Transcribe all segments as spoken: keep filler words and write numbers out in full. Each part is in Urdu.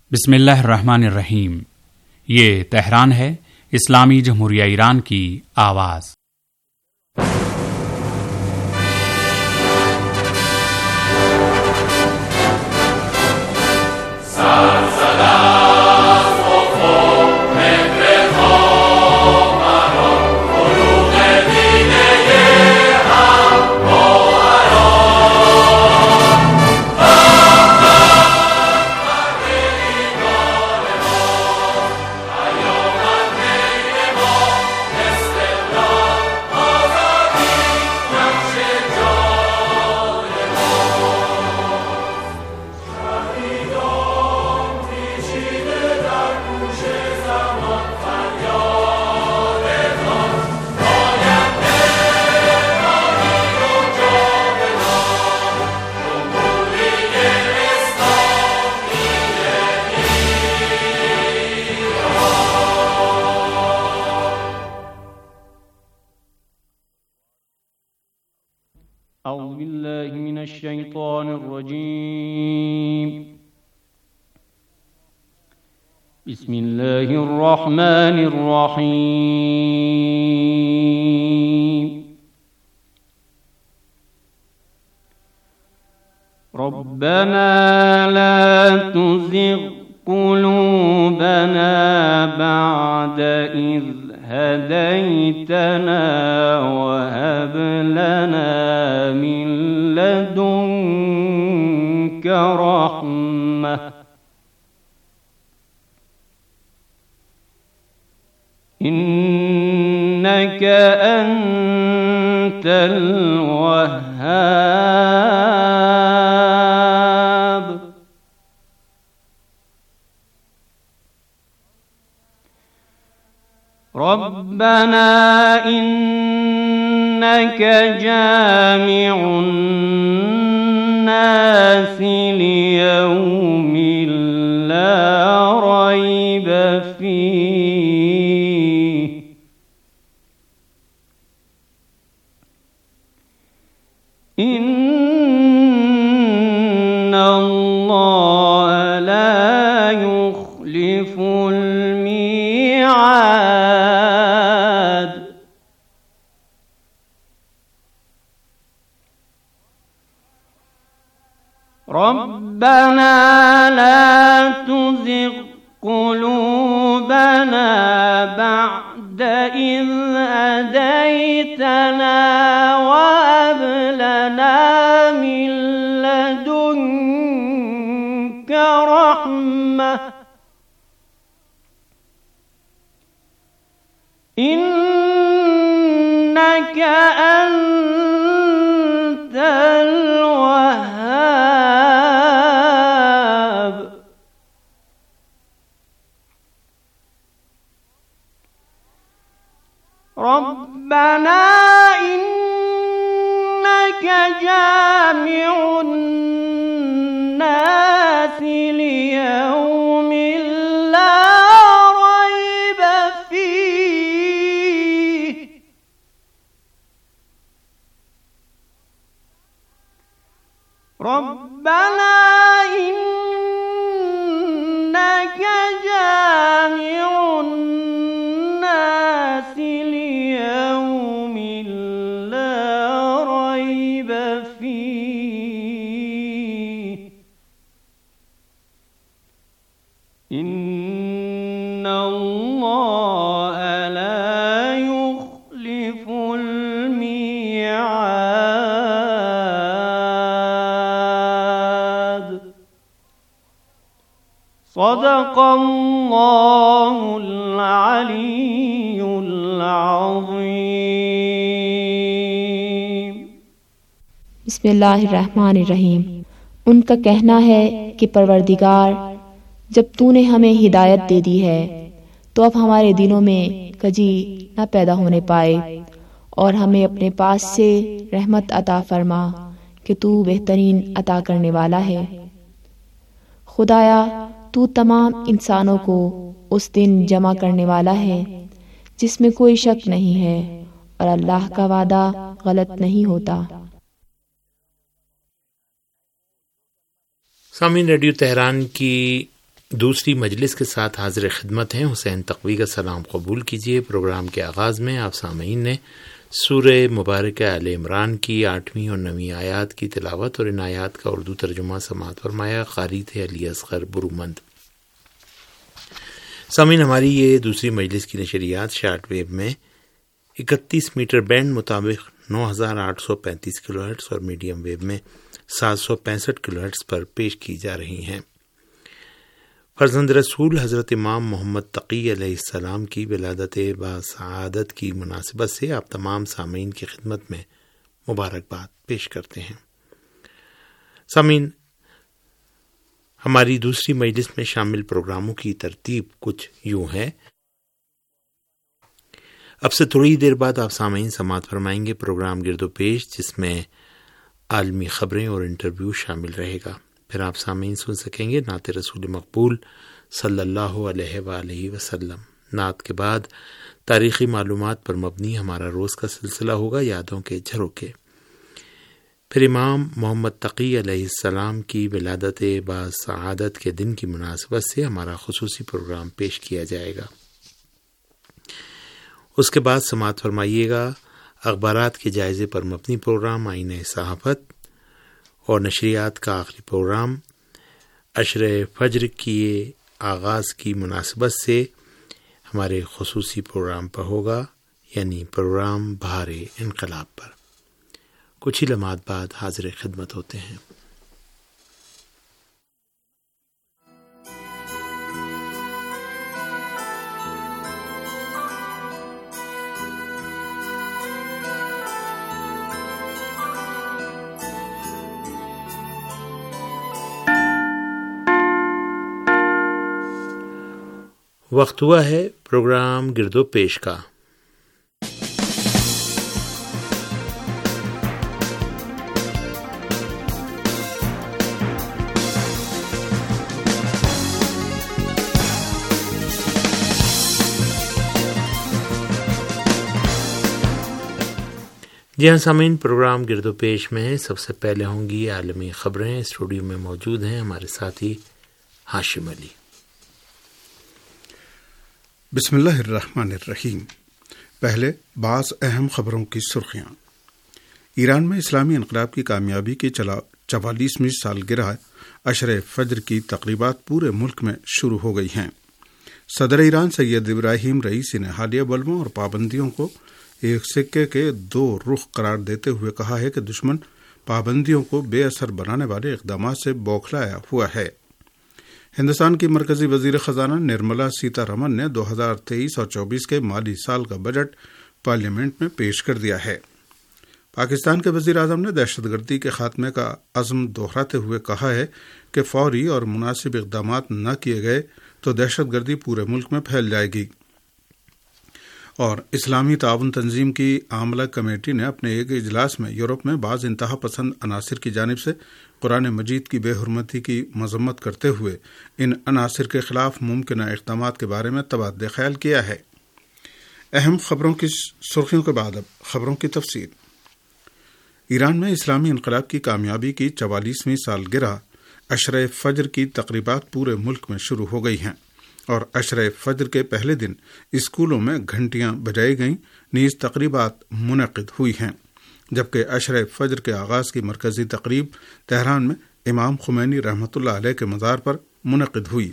बिस्मिल्लाहिर्रहमानिर्रहीम। ये तेहरान है, इस्लामी जमहूरिया ईरान की आवाज़। أعوذ بالله من الشيطان الرجيم. بسم الله الرحمن الرحيم. ربنا لا تزغ قلوبنا بعد إذ هديتنا وهب لنا من لدنك رحمة إنك أنت الوهاب. ربنا إنك جامع الناس ليوم لا ريب فيه إن الله لا يخلف الميعاد. ربنا لا تزغ قلوبنا بعد إذ هديتنا وهب لنا من لدنك رحمة إنك أنت الوهاب. ربنا إنك جامع الناس ليوم لا ريب فيه ربنا إنك جامع الناس ليوم لا ريب فيه إن الله لا يخلف الميعاد. صدق الله العلي العظيم. बिस्मिल्लाहिर्रहमानिर्रहीम। उनका कहना है कि परवरदिगार, जब तूने हमें हिदायत दे दी है तो अब हमारे दिलों में कजी न पैदा होने पाए और हमें अपने पास से रहमत अता फरमा कि तू बेहतरीन अता करने वाला है। खुदाया, तू तमाम इंसानों को उस दिन जमा करने वाला है जिसमें कोई शक नहीं है और अल्लाह का वादा गलत नहीं होता। सामीन रेडियो तेहरान की دوسری مجلس کے ساتھ حاضر خدمت ہیں حسین تقوی کا سلام قبول کیجیے۔ پروگرام کے آغاز میں آپ سامعین نے سورہ مبارکہ آل عمران کی آٹھویں اور نویں آیات کی تلاوت اور ان آیات کا اردو ترجمہ سماعت فرمایا۔ قاری تھے علی اصغر برومند۔ سامعین، ہماری یہ دوسری مجلس کی نشریات شارٹ ویو میں اکتیس میٹر بینڈ مطابق نو ہزار آٹھ سو پینتیس کلو ہرٹز اور میڈیم ویو میں سات سو پینسٹھ کلو ہرٹز پر پیش کی جا رہی ہیں۔ فرزند رسول حضرت امام محمد تقی علیہ السلام کی ولادت باسعادت کی مناسبت سے آپ تمام سامعین کی خدمت میں مبارکباد پیش کرتے ہیں۔ سامعین، ہماری دوسری مجلس میں شامل پروگراموں کی ترتیب کچھ یوں ہے۔ اب سے تھوڑی دیر بعد آپ سامعین سماعت فرمائیں گے پروگرام گرد و پیش، جس میں عالمی خبریں اور انٹرویو شامل رہے گا۔ پھر آپ سامعین سن سکیں گے نعت رسول مقبول صلی اللہ علیہ وآلہ وسلم۔ نعت کے بعد تاریخی معلومات پر مبنی ہمارا روز کا سلسلہ ہوگا یادوں کے جھروکے۔ پھر امام محمد تقی علیہ السلام کی ولادت باسعادت کے دن کی مناسبت سے ہمارا خصوصی پروگرام پیش کیا جائے گا۔ اس کے بعد سماعت فرمائیے گا اخبارات کے جائزے پر مبنی پروگرام آئینہ صحافت، اور نشریات کا آخری پروگرام عشر فجر کی آغاز کی مناسبت سے ہمارے خصوصی پروگرام پر ہوگا، یعنی پروگرام بہار انقلاب پر۔ کچھ ہی لمحات بعد حاضر خدمت ہوتے ہیں۔ وقت ہوا ہے پروگرام گرد و پیش کا۔ جی ہاں سامعین، پروگرام گرد و پیش میں سب سے پہلے ہوں گی عالمی خبریں۔ اسٹوڈیو میں موجود ہیں ہمارے ساتھی ہاشم علی۔ بسم اللہ الرحمن الرحیم۔ پہلے بعض اہم خبروں کی سرخیاں۔ ایران میں اسلامی انقلاب کی کامیابی کی چوالیسویں سالگرہ عشر فجر کی تقریبات پورے ملک میں شروع ہو گئی ہیں۔ صدر ایران سید ابراہیم رئیسی نے حالیہ بلووں اور پابندیوں کو ایک سکے کے دو رخ قرار دیتے ہوئے کہا ہے کہ دشمن پابندیوں کو بے اثر بنانے والے اقدامات سے بوکھلایا ہوا ہے۔ ہندوستان کی مرکزی وزیر خزانہ نرملا سیتا رمن نے دو ہزار تیئیس اور چوبیس کے مالی سال کا بجٹ پارلیمنٹ میں پیش کر دیا ہے۔ پاکستان کے وزیر اعظم نے دہشت گردی کے خاتمے کا عزم دہراتے ہوئے کہا ہے کہ فوری اور مناسب اقدامات نہ کیے گئے تو دہشت گردی پورے ملک میں پھیل جائے گی۔ اور اسلامی تعاون تنظیم کی عاملہ کمیٹی نے اپنے ایک اجلاس میں یورپ میں بعض انتہا پسند عناصر کی جانب سے قرآن مجید کی بے حرمتی کی مذمت کرتے ہوئے ان عناصر کے خلاف ممکنہ اقدامات کے بارے میں تبادلہ خیال کیا ہے۔ اہم خبروں کی سرخیوں کے بعد اب خبروں کی تفصیل۔ ایران میں اسلامی انقلاب کی کامیابی کی چوالیسویں سالگرہ عشر فجر کی تقریبات پورے ملک میں شروع ہو گئی ہیں، اور عشر فجر کے پہلے دن اسکولوں میں گھنٹیاں بجائی گئیں، نیز تقریبات منعقد ہوئی ہیں، جبکہ عشر فجر کے آغاز کی مرکزی تقریب تہران میں امام خمینی رحمۃ اللہ علیہ کے مزار پر منعقد ہوئی۔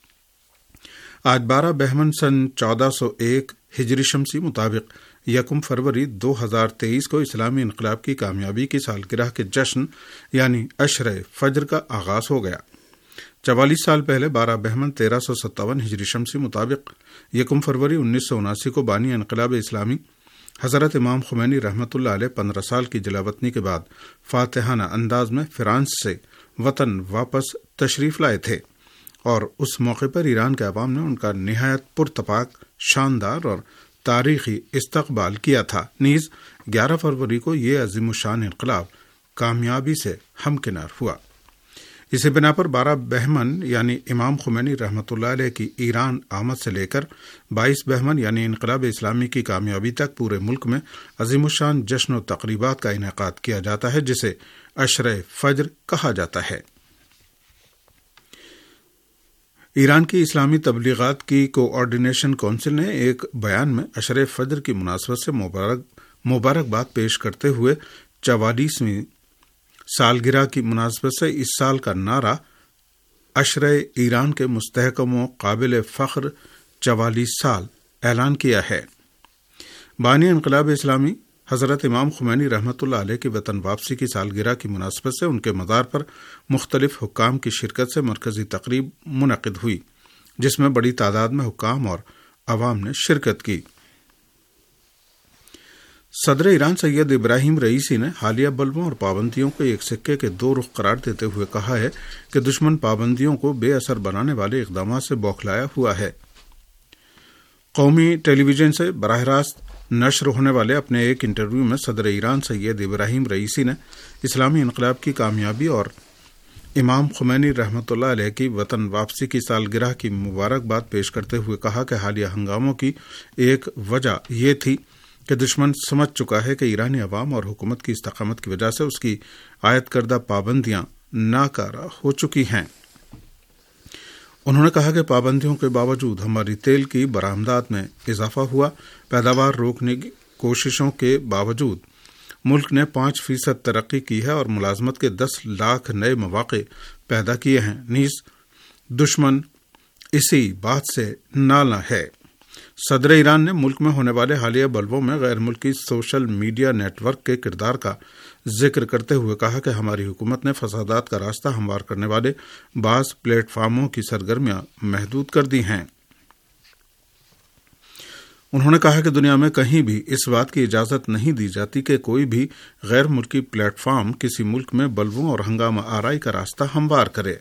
آج بارہ بہمن سن چودہ سو ایک ہجری شمسی مطابق یکم فروری دو ہزار تیئیس کو اسلامی انقلاب کی کامیابی کی سالگرہ کے جشن یعنی عشر فجر کا آغاز ہو گیا۔ چوالیس سال پہلے بارہ بہمن تیرہ سو ستاون ہجری شمسی مطابق یکم فروری انیس سو اناسی کو بانی انقلاب اسلامی حضرت امام خمینی رحمۃ اللہ علیہ پندرہ سال کی جلاوطنی کے بعد فاتحانہ انداز میں فرانس سے وطن واپس تشریف لائے تھے، اور اس موقع پر ایران کے عوام نے ان کا نہایت پرتپاک، شاندار اور تاریخی استقبال کیا تھا۔ نیز گیارہ فروری کو یہ عظیم الشان انقلاب کامیابی سے ہمکنار ہوا۔ اسی بنا پر بارہ بہمن یعنی امام خمینی رحمۃ اللہ علیہ کی ایران آمد سے لے کر بائیس بہمن یعنی انقلاب اسلامی کی کامیابی تک پورے ملک میں عظیم الشان جشن و تقریبات کا انعقاد کیا جاتا ہے، جسے عشر فجر کہا جاتا ہے۔ ایران کی اسلامی تبلیغات کی کوآرڈینیشن کونسل نے ایک بیان میں عشرے فجر کی مناسبت سے مبارک مبارکباد پیش کرتے ہوئے چوالیسویں سالگرہ کی مناسبت سے اس سال کا نعرہ عشرے ایران کے مستحکم و قابل فخر چوالیس سال اعلان کیا ہے۔ بانی انقلاب اسلامی حضرت امام خمینی رحمۃ اللہ علیہ کی وطن واپسی کی سالگرہ کی مناسبت سے ان کے مزار پر مختلف حکام کی شرکت سے مرکزی تقریب منعقد ہوئی، جس میں بڑی تعداد میں حکام اور عوام نے شرکت کی۔ صدر ایران سید ابراہیم رئیسی نے حالیہ بلووں اور پابندیوں کو ایک سکے کے دو رخ قرار دیتے ہوئے کہا ہے کہ دشمن پابندیوں کو بے اثر بنانے والے اقدامات سے بوکھلایا ہوا ہے۔ قومی ٹیلی ویژن سے براہ راست نشر ہونے والے اپنے ایک انٹرویو میں صدر ایران سید ابراہیم رئیسی نے اسلامی انقلاب کی کامیابی اور امام خمینی رحمۃ اللہ علیہ کی وطن واپسی کی سالگرہ کی مبارکباد پیش کرتے ہوئے کہا کہ حالیہ ہنگاموں کی ایک وجہ یہ تھی کہ دشمن سمجھ چکا ہے کہ ایرانی عوام اور حکومت کی استقامت کی وجہ سے اس کی عائد کردہ پابندیاں ناکارہ ہو چکی ہیں۔ انہوں نے کہا کہ پابندیوں کے باوجود ہماری تیل کی برآمدات میں اضافہ ہوا، پیداوار روکنے کی کوششوں کے باوجود ملک نے پانچ فیصد ترقی کی ہے اور ملازمت کے دس لاکھ نئے مواقع پیدا کیے ہیں، نیز دشمن اسی بات سے نالاں ہے۔ صدر ایران نے ملک میں ہونے والے حالیہ بلووں میں غیر ملکی سوشل میڈیا نیٹ ورک کے کردار کا ذکر کرتے ہوئے کہا کہ ہماری حکومت نے فسادات کا راستہ ہموار کرنے والے بعض پلیٹ فارموں کی سرگرمیاں محدود کر دی ہیں۔ انہوں نے کہا کہ دنیا میں کہیں بھی اس بات کی اجازت نہیں دی جاتی کہ کوئی بھی غیر ملکی پلیٹ فارم کسی ملک میں بلووں اور ہنگامہ آرائی کا راستہ ہموار کرے۔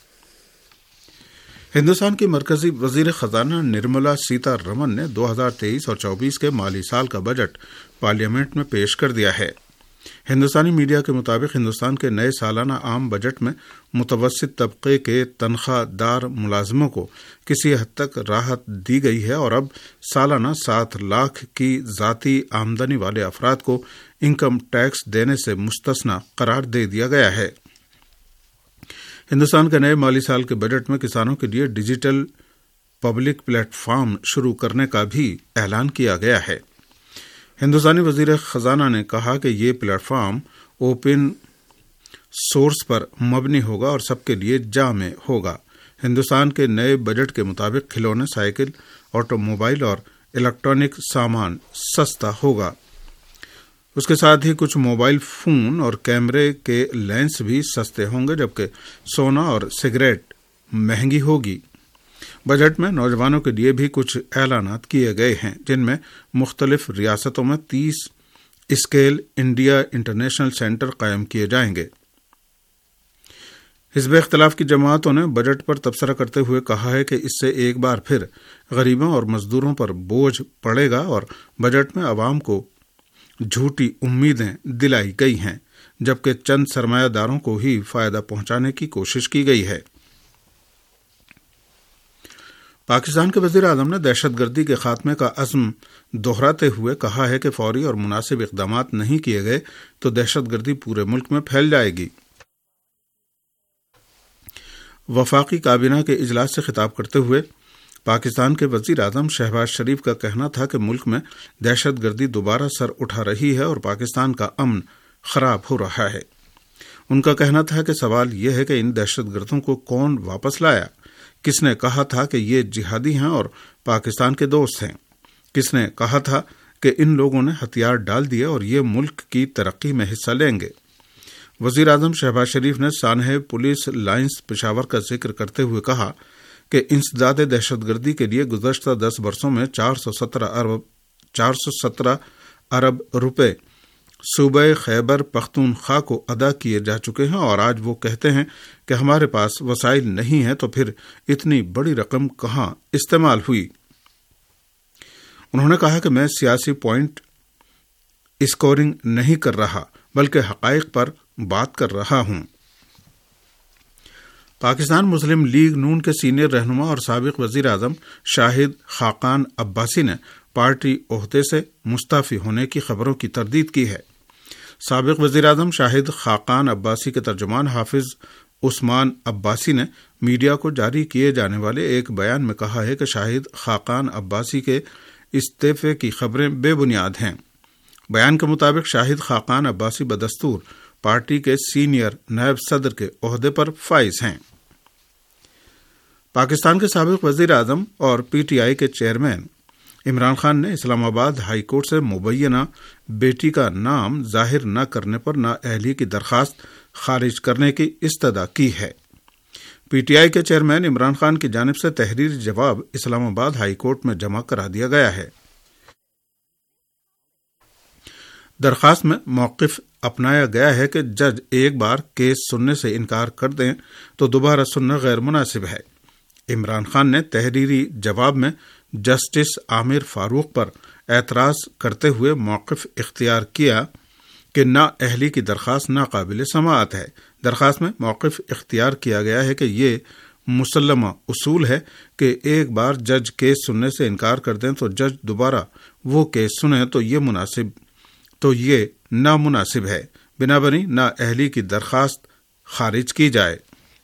ہندوستان کی مرکزی وزیر خزانہ نرملا سیتا رمن نے دو ہزار تیئیس اور چوبیس کے مالی سال کا بجٹ پارلیمنٹ میں پیش کر دیا ہے۔ ہندوستانی میڈیا کے مطابق ہندوستان کے نئے سالانہ عام بجٹ میں متوسط طبقے کے تنخواہ دار ملازموں کو کسی حد تک راحت دی گئی ہے اور اب سالانہ سات لاکھ کی ذاتی آمدنی والے افراد کو انکم ٹیکس دینے سے مستثنی قرار دے دیا گیا ہے۔ ہندوستان کے نئے مالی سال کے بجٹ میں کسانوں کے لیے ڈیجیٹل پبلک پلیٹ فارم شروع کرنے کا بھی اعلان کیا گیا ہے۔ ہندوستانی وزیر خزانہ نے کہا کہ یہ پلیٹ فارم اوپن سورس پر مبنی ہوگا اور سب کے لیے جامع ہوگا۔ ہندوستان کے نئے بجٹ کے مطابق کھلونے، سائیکل، آٹو موبائل اور الیکٹرانک سامان سستا ہوگا۔ اس کے ساتھ ہی کچھ موبائل فون اور کیمرے کے لینس بھی سستے ہوں گے، جبکہ سونا اور سگریٹ مہنگی ہوگی۔ بجٹ میں نوجوانوں کے لیے بھی کچھ اعلانات کیے گئے ہیں، جن میں مختلف ریاستوں میں تیس اسکیل انڈیا انٹرنیشنل سینٹر قائم کیے جائیں گے۔ حزب اختلاف کی جماعتوں نے بجٹ پر تبصرہ کرتے ہوئے کہا ہے کہ اس سے ایک بار پھر غریبوں اور مزدوروں پر بوجھ پڑے گا اور بجٹ میں عوام کو جھوٹی امیدیں دلائی گئی ہیں، جبکہ چند سرمایہ داروں کو ہی فائدہ پہنچانے کی کوشش کی گئی ہے۔ پاکستان کے وزیر اعظم نے دہشت گردی کے خاتمے کا عزم دہراتے ہوئے کہا ہے کہ فوری اور مناسب اقدامات نہیں کیے گئے تو دہشت گردی پورے ملک میں پھیل جائے گی۔ وفاقی کابینہ کے اجلاس سے خطاب کرتے ہوئے پاکستان کے وزیر اعظم شہباز شریف کا کہنا تھا کہ ملک میں دہشت گردی دوبارہ سر اٹھا رہی ہے اور پاکستان کا امن خراب ہو رہا ہے۔ ان کا کہنا تھا کہ سوال یہ ہے کہ ان دہشت گردوں کو کون واپس لایا؟ کس نے کہا تھا کہ یہ جہادی ہیں اور پاکستان کے دوست ہیں؟ کس نے کہا تھا کہ ان لوگوں نے ہتھیار ڈال دیے اور یہ ملک کی ترقی میں حصہ لیں گے؟ وزیر اعظم شہباز شریف نے سانحہ پولیس لائنز پشاور کا ذکر کرتے ہوئے کہا کہ انسداد دہشت گردی کے لیے گزشتہ دس برسوں میں چار سو سترہ ارب چار سو سترہ ارب روپے صوبہ خیبر پختونخوا کو ادا کیے جا چکے ہیں، اور آج وہ کہتے ہیں کہ ہمارے پاس وسائل نہیں ہیں، تو پھر اتنی بڑی رقم کہاں استعمال ہوئی؟ انہوں نے کہا کہ میں سیاسی پوائنٹ اسکورنگ نہیں کر رہا بلکہ حقائق پر بات کر رہا ہوں۔ پاکستان مسلم لیگ نون کے سینئر رہنما اور سابق وزیر اعظم شاہد خاقان عباسی نے پارٹی عہدے سے مستعفی ہونے کی خبروں کی تردید کی ہے۔ سابق وزیر اعظم شاہد خاقان عباسی کے ترجمان حافظ عثمان عباسی نے میڈیا کو جاری کیے جانے والے ایک بیان میں کہا ہے کہ شاہد خاقان عباسی کے استعفے کی خبریں بے بنیاد ہیں۔ بیان کے مطابق شاہد خاقان عباسی بدستور پارٹی کے سینئر نائب صدر کے عہدے پر فائز ہیں۔ پاکستان کے سابق وزیر اعظم اور پی ٹی آئی کے چیئرمین عمران خان نے اسلام آباد ہائی کورٹ سے مبینہ بیٹی کا نام ظاہر نہ کرنے پر نااہلی کی درخواست خارج کرنے کی استدعا کی ہے۔ پی ٹی آئی کے چیئرمین عمران خان کی جانب سے تحریری جواب اسلام آباد ہائی کورٹ میں جمع کرا دیا گیا ہے۔ درخواست میں موقف اپنایا گیا ہے کہ جج ایک بار کیس سننے سے انکار کر دیں تو دوبارہ سننا غیر مناسب ہے۔ عمران خان نے تحریری جواب میں جسٹس عامر فاروق پر اعتراض کرتے ہوئے موقف اختیار کیا کہ نااہلی کی درخواست ناقابل سماعت ہے۔ درخواست میں موقف اختیار کیا گیا ہے کہ یہ مسلمہ اصول ہے کہ ایک بار جج کیس سننے سے انکار کر دیں تو جج دوبارہ وہ کیس سنیں تو یہ مناسب تو یہ نامناسب ہے، بنابراً نااہلی کی درخواست خارج کی جائے۔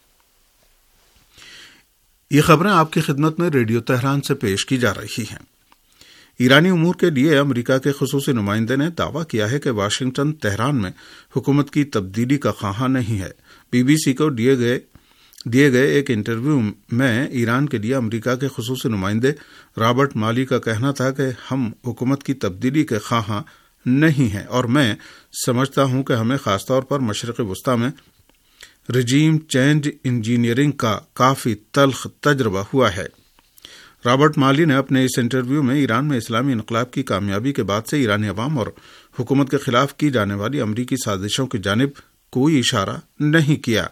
یہ خبریں آپ کی خدمت میں ریڈیو تہران سے پیش کی جا رہی ہیں۔ ایرانی امور کے لیے امریکہ کے خصوصی نمائندے نے دعویٰ کیا ہے کہ واشنگٹن تہران میں حکومت کی تبدیلی کا خواہاں نہیں ہے۔ بی بی سی کو دیے گئے دیے گئے ایک انٹرویو میں ایران کے لیے امریکہ کے خصوصی نمائندے رابرٹ مالی کا کہنا تھا کہ ہم حکومت کی تبدیلی کے خواہاں نہیں ہیں اور میں سمجھتا ہوں کہ ہمیں خاص طور پر مشرق وسطی میں رجیم چینج انجینئرنگ کا کافی تلخ تجربہ ہوا ہے۔ رابرٹ مالی نے اپنے اس انٹرویو میں ایران میں اسلامی انقلاب کی کامیابی کے بعد سے ایرانی عوام اور حکومت کے خلاف کی جانے والی امریکی سازشوں کی جانب کوئی اشارہ نہیں کیا۔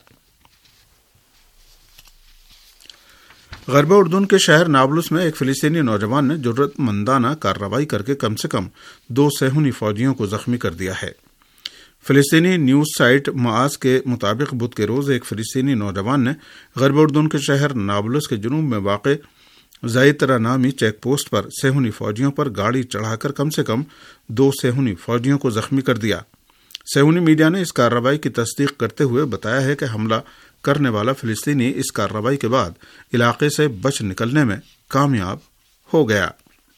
غرب اردن کے شہر نابلس میں ایک فلسطینی نوجوان نے جرأت مندانہ کارروائی کر کے کم سے کم دو صہیونی فوجیوں کو زخمی کر دیا ہے۔ فلسطینی نیوز سائٹ معاذ کے مطابق بدھ کے روز ایک فلسطینی نوجوان نے غرب اردن کے شہر نابلس کے جنوب میں واقع زائترا نامی چیک پوسٹ پر صہیونی فوجیوں پر گاڑی چڑھا کر کم سے کم دو صہیونی فوجیوں کو زخمی کر دیا۔ صہیونی میڈیا نے اس کارروائی کی تصدیق کرتے ہوئے بتایا ہے کہ حملہ کرنے والا فلسطینی اس کارروائی کے بعد علاقے سے بچ نکلنے میں کامیاب ہو گیا،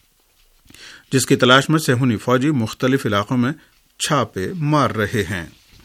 جس کی تلاش میں صہیونی فوجی مختلف علاقوں میں چھاپے مار رہے ہیں۔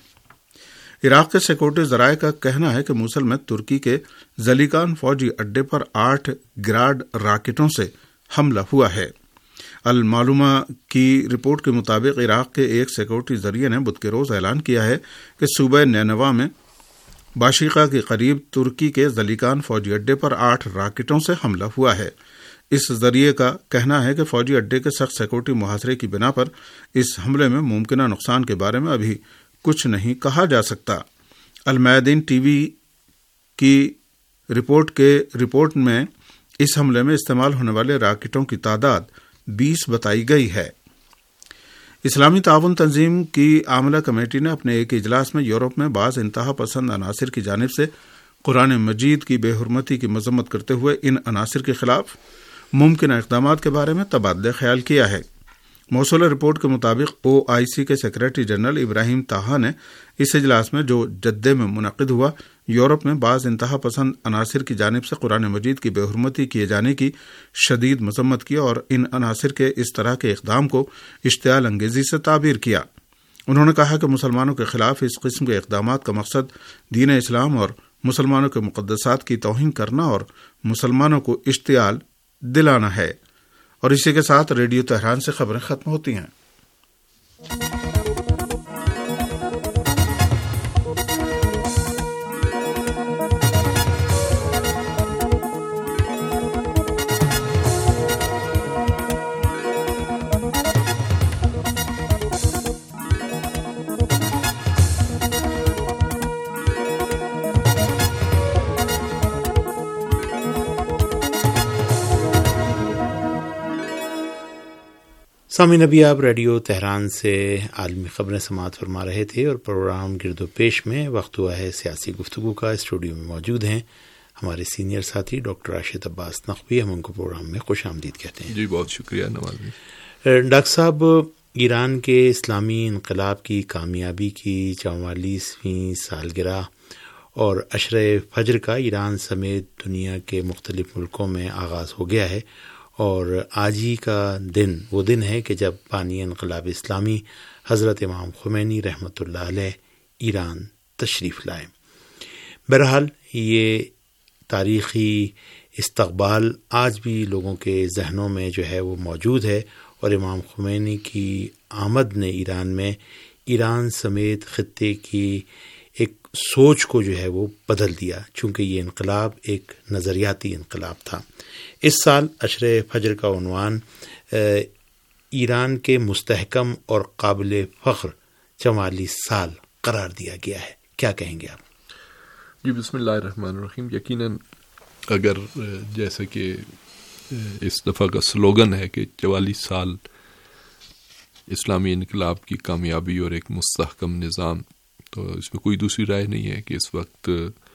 عراق کے سیکورٹی ذرائع کا کہنا ہے کہ موصل میں ترکی کے زلیکان فوجی اڈے پر آٹھ گراڈ راکٹوں سے حملہ ہوا ہے۔ المعلومہ کی رپورٹ کے مطابق عراق کے ایک سیکورٹی ذریعے نے بدھ کے روز اعلان کیا ہے کہ صوبہ نینوا میں باشیقہ کے قریب ترکی کے زلیکان فوجی اڈے پر آٹھ راکٹوں سے حملہ ہوا ہے۔ اس ذریعے کا کہنا ہے کہ فوجی اڈے کے سخت سیکورٹی محاصرے کی بنا پر اس حملے میں ممکنہ نقصان کے بارے میں ابھی کچھ نہیں کہا جا سکتا۔ المیادین ٹی وی کی رپورٹ کے رپورٹ میں اس حملے میں استعمال ہونے والے راکٹوں کی تعداد بیس بتائی گئی ہے۔ اسلامی تعاون تنظیم کی عاملہ کمیٹی نے اپنے ایک اجلاس میں یورپ میں بعض انتہا پسند عناصر کی جانب سے قرآن مجید کی بے حرمتی کی مذمت کرتے ہوئے ان عناصر کے خلاف ممکنہ اقدامات کے بارے میں تبادلہ خیال کیا ہے۔ موصولہ رپورٹ کے مطابق او آئی سی کے سیکریٹری جنرل ابراہیم طاہا نے اس اجلاس میں جو جدے میں منعقد ہوا یورپ میں بعض انتہا پسند عناصر کی جانب سے قرآن مجید کی بے حرمتی کیے جانے کی شدید مذمت کی اور ان عناصر کے اس طرح کے اقدام کو اشتعال انگیزی سے تعبیر کیا۔ انہوں نے کہا کہ مسلمانوں کے خلاف اس قسم کے اقدامات کا مقصد دین اسلام اور مسلمانوں کے مقدسات کی توہین کرنا اور مسلمانوں کو اشتعال دلانا ہے۔ اور اسی کے ساتھ ریڈیو تہران سے خبریں ختم ہوتی ہیں۔ سامعین ابھی آپ ریڈیو تہران سے عالمی خبریں سماعت فرما رہے تھے اور پروگرام گرد و پیش میں وقت ہوا ہے سیاسی گفتگو کا۔ اسٹوڈیو میں موجود ہیں ہمارے سینئر ساتھی ڈاکٹر راشد عباس نقوی، ہم ان کو پروگرام میں خوش آمدید کہتے ہیں۔ جی بہت شکریہ نواز۔ ڈاکٹر صاحب، ایران کے اسلامی انقلاب کی کامیابی کی چوالیسویں سالگرہ اور عشرہ فجر کا ایران سمیت دنیا کے مختلف ملکوں میں آغاز ہو گیا ہے، اور آج ہی کا دن وہ دن ہے کہ جب بانی انقلاب اسلامی حضرت امام خمینی رحمۃ اللہ علیہ ایران تشریف لائے۔ بہرحال یہ تاریخی استقبال آج بھی لوگوں کے ذہنوں میں جو ہے وہ موجود ہے، اور امام خمینی کی آمد نے ایران میں ایران سمیت خطے کی ایک سوچ کو جو ہے وہ بدل دیا، چونکہ یہ انقلاب ایک نظریاتی انقلاب تھا۔ اس سال عشرہ فجر کا عنوان ایران کے مستحکم اور قابل فخر چوالیس سال قرار دیا گیا ہے۔ کیا کہیں گے آپ؟ جی بسم اللہ الرحمن الرحیم۔ یقیناً اگر جیسا کہ اس دفعہ کا سلوگن ہے کہ چوالیس سال اسلامی انقلاب کی کامیابی اور ایک مستحکم نظام، تو اس میں کوئی دوسری رائے نہیں ہے کہ اس وقت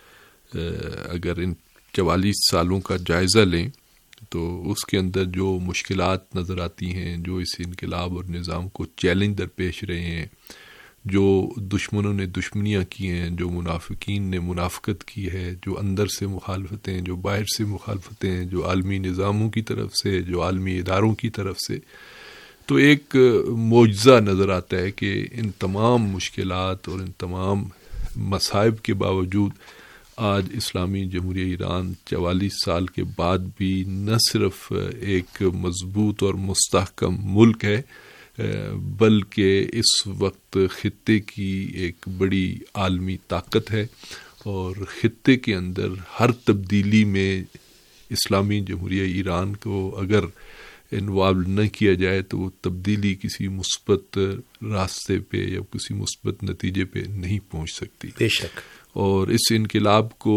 اگر ان چوالیس سالوں کا جائزہ لیں تو اس کے اندر جو مشکلات نظر آتی ہیں، جو اس انقلاب اور نظام کو چیلنج درپیش رہے ہیں، جو دشمنوں نے دشمنیاں کی ہیں، جو منافقین نے منافقت کی ہے، جو اندر سے مخالفتیں، جو باہر سے مخالفتیں، جو عالمی نظاموں کی طرف سے، جو عالمی اداروں کی طرف سے، تو ایک معجزہ نظر آتا ہے کہ ان تمام مشکلات اور ان تمام مصائب کے باوجود آج اسلامی جمہوریہ ایران چوالیس سال کے بعد بھی نہ صرف ایک مضبوط اور مستحکم ملک ہے، بلکہ اس وقت خطے کی ایک بڑی عالمی طاقت ہے، اور خطے کے اندر ہر تبدیلی میں اسلامی جمہوریہ ایران کو اگر انوالو نہ کیا جائے تو وہ تبدیلی کسی مثبت راستے پہ یا کسی مثبت نتیجے پہ نہیں پہنچ سکتی۔ بے شک۔ اور اس انقلاب کو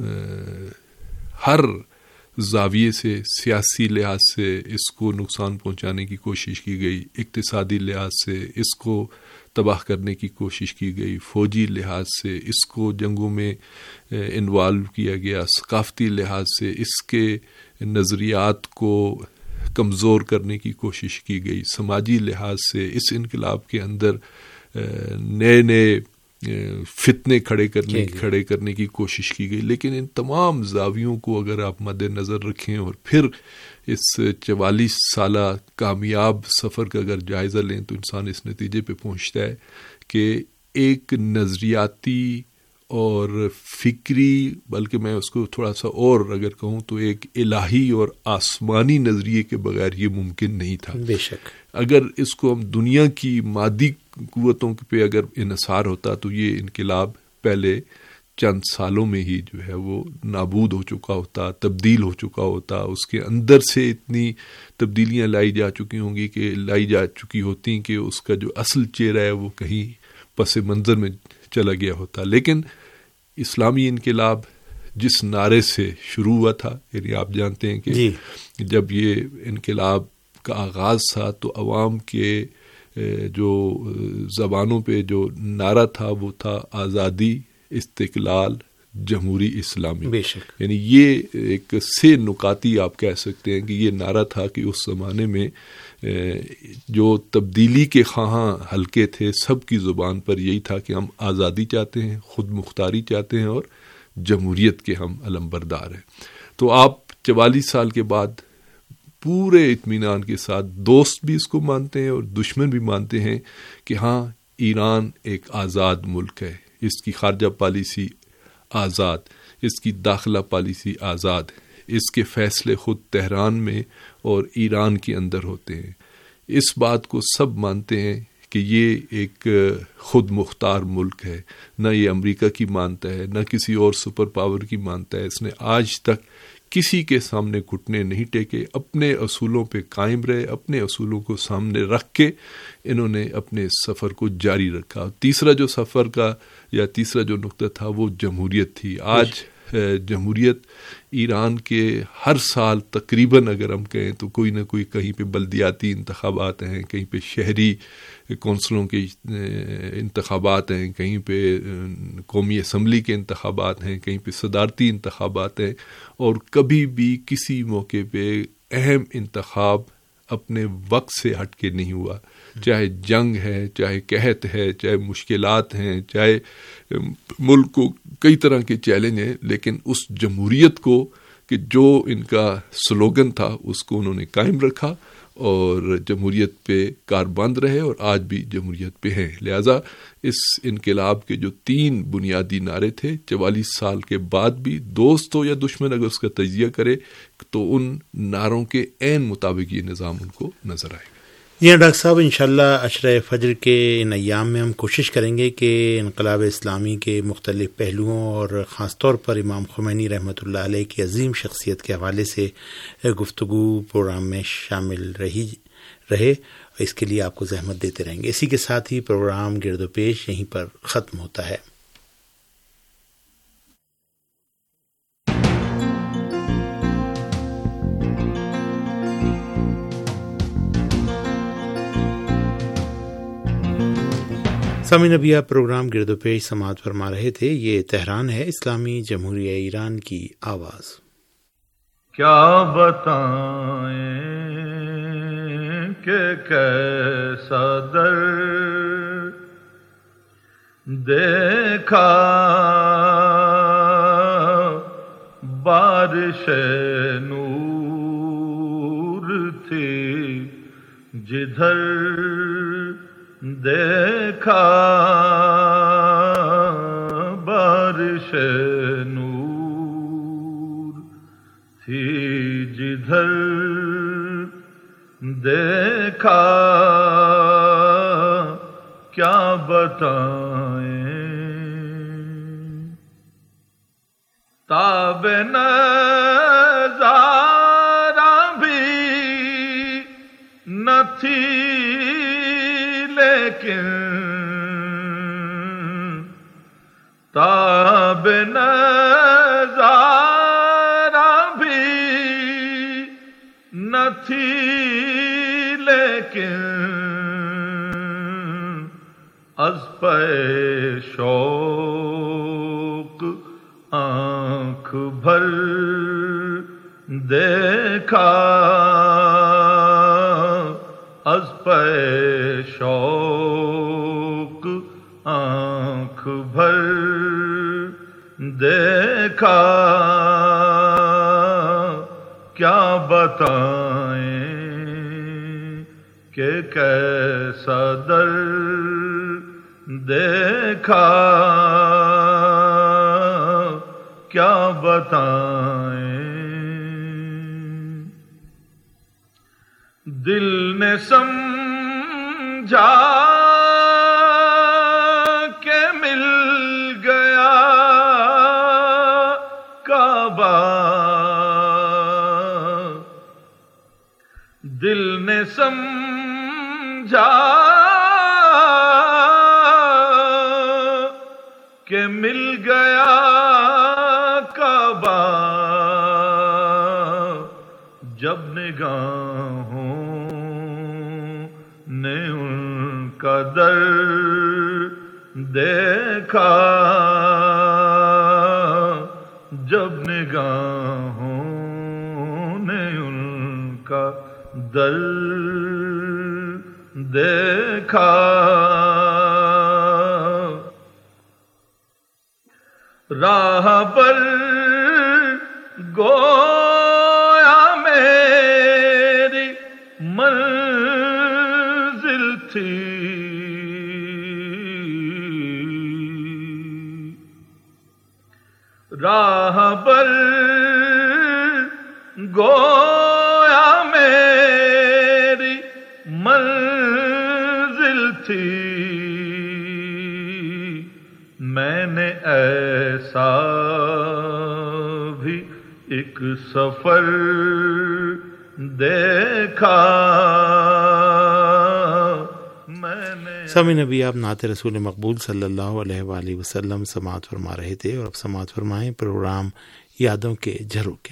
ہر زاویے سے، سیاسی لحاظ سے اس کو نقصان پہنچانے کی کوشش کی گئی، اقتصادی لحاظ سے اس کو تباہ کرنے کی کوشش کی گئی، فوجی لحاظ سے اس کو جنگوں میں انوالو کیا گیا، ثقافتی لحاظ سے اس کے نظریات کو کمزور کرنے کی کوشش کی گئی، سماجی لحاظ سے اس انقلاب کے اندر نئے نئے فتنے کھڑے کرنے کھڑے کرنے کی کوشش کی گئی۔ لیکن ان تمام زاویوں کو اگر آپ مد نظر رکھیں اور پھر اس چوالیس سالہ کامیاب سفر کا اگر جائزہ لیں تو انسان اس نتیجے پہ پہنچتا ہے کہ ایک نظریاتی اور فکری، بلکہ میں اس کو تھوڑا سا اور اگر کہوں تو ایک الہی اور آسمانی نظریے کے بغیر یہ ممکن نہیں تھا۔ بے شک۔ اگر اس کو ہم دنیا کی مادی قوتوں پہ اگر انحصار ہوتا تو یہ انقلاب پہلے چند سالوں میں ہی جو ہے وہ نابود ہو چکا ہوتا، تبدیل ہو چکا ہوتا، اس کے اندر سے اتنی تبدیلیاں لائی جا چکی ہوں گی کہ لائی جا چکی ہوتی کہ اس کا جو اصل چہرہ ہے وہ کہیں پس منظر میں چلا گیا ہوتا۔ لیکن اسلامی انقلاب جس نعرے سے شروع ہوا تھا، یعنی آپ جانتے ہیں کہ جی جب یہ انقلاب کا آغاز تھا تو عوام کے جو زبانوں پہ جو نعرہ تھا وہ تھا آزادی، استقلال، جمہوری اسلامی۔ بے شک۔ یعنی یہ ایک سے نکاتی آپ کہہ سکتے ہیں کہ یہ نعرہ تھا کہ اس زمانے میں جو تبدیلی کے خواہاں حلقے تھے سب کی زبان پر یہی تھا کہ ہم آزادی چاہتے ہیں، خود مختاری چاہتے ہیں اور جمہوریت کے ہم علم بردار ہیں۔ تو آپ چوالیس سال کے بعد پورے اطمینان کے ساتھ دوست بھی اس کو مانتے ہیں اور دشمن بھی مانتے ہیں کہ ہاں ایران ایک آزاد ملک ہے، اس کی خارجہ پالیسی آزاد، اس کی داخلہ پالیسی آزاد، اس کے فیصلے خود تہران میں اور ایران کے اندر ہوتے ہیں۔ اس بات کو سب مانتے ہیں کہ یہ ایک خود مختار ملک ہے، نہ یہ امریکہ کی مانتا ہے، نہ کسی اور سپر پاور کی مانتا ہے۔ اس نے آج تک کسی کے سامنے گھٹنے نہیں ٹیکے، اپنے اصولوں پہ قائم رہے، اپنے اصولوں کو سامنے رکھ کے انہوں نے اپنے سفر کو جاری رکھا۔ تیسرا جو سفر کا یا تیسرا جو نقطہ تھا وہ جمہوریت تھی۔ آج جمہوریت ایران کے ہر سال تقریباً اگر ہم کہیں تو کوئی نہ کوئی کہیں پہ بلدیاتی انتخابات ہیں، کہیں پہ شہری کونسلوں کے انتخابات ہیں، کہیں پہ قومی اسمبلی کے انتخابات ہیں، کہیں پہ صدارتی انتخابات ہیں، اور کبھی بھی کسی موقع پہ اہم انتخاب اپنے وقت سے ہٹ کے نہیں ہوا۔ چاہے جنگ ہے، چاہے قحط ہے، چاہے مشکلات ہیں، چاہے ملک کو کئی طرح کے چیلنج ہیں، لیکن اس جمہوریت کو کہ جو ان کا سلوگن تھا اس کو انہوں نے قائم رکھا اور جمہوریت پہ کاربند رہے اور آج بھی جمہوریت پہ ہیں۔ لہذا اس انقلاب کے جو تین بنیادی نعرے تھے، چوالیس سال کے بعد بھی دوست ہو یا دشمن اگر اس کا تجزیہ کرے تو ان نعروں کے عین مطابق یہ نظام ان کو نظر آئے گا۔ جی ہاں ڈاکٹر صاحب، انشاءاللہ عشرہ فجر کے ان ایام میں ہم کوشش کریں گے کہ انقلاب اسلامی کے مختلف پہلوؤں اور خاص طور پر امام خمینی رحمۃ اللہ علیہ کی عظیم شخصیت کے حوالے سے گفتگو پروگرام میں شامل رہی رہے اس کے لیے آپ کو زحمت دیتے رہیں گے۔ اسی کے ساتھ ہی پروگرام گرد و پیش یہیں پر ختم ہوتا ہے۔ سامعین، ابھی آپ پروگرام گرد و پیش سماعت فرما رہے تھے۔ یہ تہران ہے، اسلامی جمہوریہ ایران کی آواز۔ کیا بتائیں کہ کیسا در دیکھا بارش نور تھی جدھر دیکھا بارش نور تھی جدھر دیکھا، کیا بتائیں تاب نظارہ بھی نہ تھی لیکن تاب نظارہ بھی نہ تھی لیکن از پہ شوق آنکھ بھر دیکھا، از پہ شوق آنکھ بھر دیکھا، کیا بتائیں کہ کیسا در دیکھا، کیا بتائیں دل نے سمجھا کہ مل گیا کعبہ، دل نے سمجھا کہ مل گیا کعبہ، جب نگاہوں نے ان کا در دیکھا، جب نگاہوں نے ان کا در دیکھا، راہ پر گویا میری منزل تھی، راہ پر گویا میری منزل تھی، میں نے ایسا بھی ایک سفر دیکھا، میں نے سامعین، ابھی آپ نعت رسول مقبول صلی اللہ علیہ وآلہ وسلم سماعت فرما رہے تھے اور اب سماعت فرمائیں پروگرام یادوں کے جھروکے۔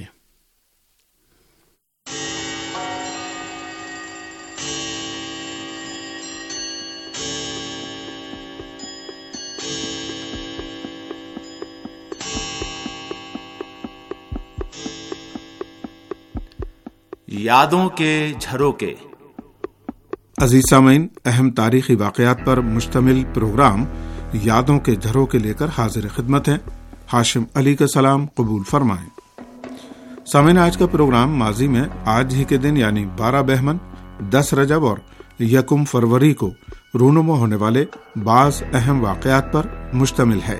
یادوں کے جھروکے۔ عزیز سامعین، اہم تاریخی واقعات پر مشتمل پروگرام یادوں کے جھروں کے لے کر حاضر خدمت ہیں۔ ہاشم علی کا سلام قبول فرمائیں۔ سامعین، آج کا پروگرام ماضی میں آج ہی کے دن یعنی بارہ بہمن، دس رجب اور یکم فروری کو رونما ہونے والے بعض اہم واقعات پر مشتمل ہے۔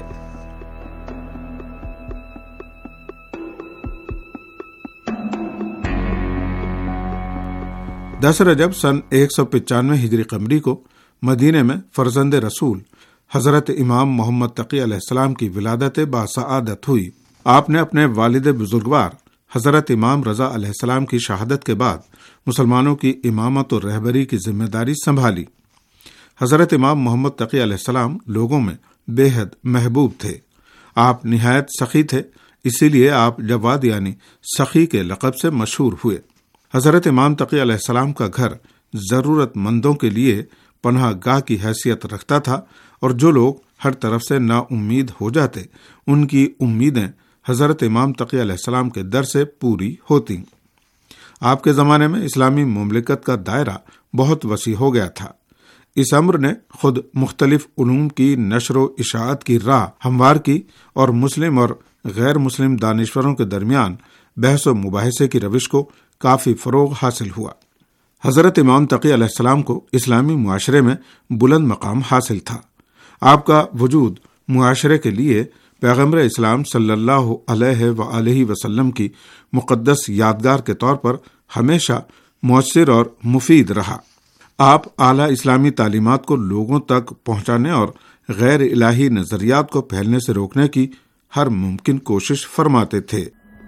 دس رجب سن ایک سو پچانوے ہجری قمری کو مدینے میں فرزند رسول حضرت امام محمد تقی علیہ السلام کی ولادت باسعادت ہوئی۔ آپ نے اپنے والد بزرگوار حضرت امام رضا علیہ السلام کی شہادت کے بعد مسلمانوں کی امامت اور رہبری کی ذمہ داری سنبھالی۔ حضرت امام محمد تقی علیہ السلام لوگوں میں بے حد محبوب تھے۔ آپ نہایت سخی تھے، اسی لیے آپ جواد یعنی سخی کے لقب سے مشہور ہوئے۔ حضرت امام تقی علیہ السلام کا گھر ضرورت مندوں کے لیے پناہ گاہ کی حیثیت رکھتا تھا، اور جو لوگ ہر طرف سے نا امید ہو جاتے ان کی امیدیں حضرت امام تقی علیہ السلام کے در سے پوری ہوتی۔ آپ کے زمانے میں اسلامی مملکت کا دائرہ بہت وسیع ہو گیا تھا۔ اس امر نے خود مختلف علوم کی نشر و اشاعت کی راہ ہموار کی اور مسلم اور غیر مسلم دانشوروں کے درمیان بحث و مباحثے کی روش کو کافی فروغ حاصل ہوا۔ حضرت امام تقی علیہ السلام کو اسلامی معاشرے میں بلند مقام حاصل تھا۔ آپ کا وجود معاشرے کے لیے پیغمبر اسلام صلی اللہ علیہ وآلہ وسلم کی مقدس یادگار کے طور پر ہمیشہ مؤثر اور مفید رہا۔ آپ اعلیٰ اسلامی تعلیمات کو لوگوں تک پہنچانے اور غیر الہی نظریات کو پھیلنے سے روکنے کی ہر ممکن کوشش فرماتے تھے۔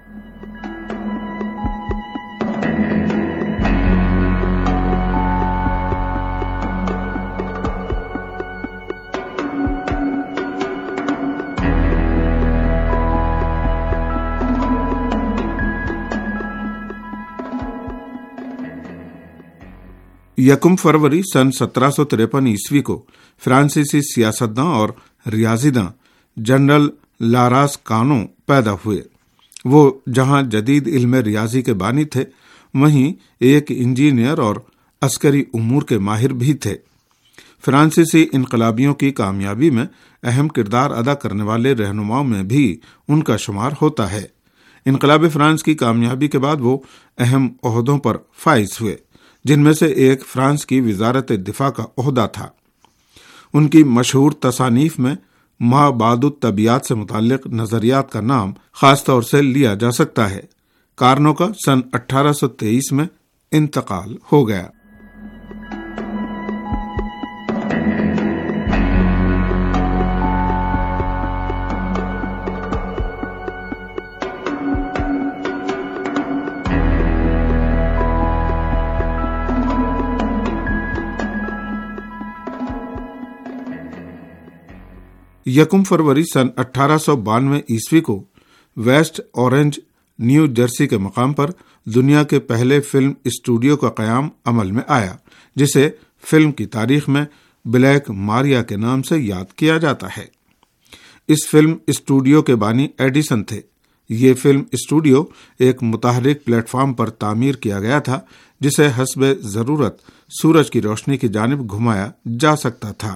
یکم فروری سن سترہ سو تریپن عیسوی کو فرانسیسی سیاستداں اور ریاضیداں جنرل لاراس کانو پیدا ہوئے۔ وہ جہاں جدید علم ریاضی کے بانی تھے، وہیں ایک انجینئر اور عسکری امور کے ماہر بھی تھے۔ فرانسیسی انقلابیوں کی کامیابی میں اہم کردار ادا کرنے والے رہنماؤں میں بھی ان کا شمار ہوتا ہے۔ انقلاب فرانس کی کامیابی کے بعد وہ اہم عہدوں پر فائز ہوئے، جن میں سے ایک فرانس کی وزارت دفاع کا عہدہ تھا۔ ان کی مشہور تصانیف میں ما بعد الطبیعت سے متعلق نظریات کا نام خاص طور سے لیا جا سکتا ہے۔ کارنو کا سن اٹھارہ سو تیئیس میں انتقال ہو گیا۔ یکم فروری سن اٹھارہ سو بانوے عیسوی کو ویسٹ اورنج نیو جرسی کے مقام پر دنیا کے پہلے فلم اسٹوڈیو کا قیام عمل میں آیا، جسے فلم کی تاریخ میں بلیک ماریا کے نام سے یاد کیا جاتا ہے۔ اس فلم اسٹوڈیو کے بانی ایڈیسن تھے۔ یہ فلم اسٹوڈیو ایک متحرک پلیٹ فارم پر تعمیر کیا گیا تھا، جسے حسب ضرورت سورج کی روشنی کی جانب گھمایا جا سکتا تھا۔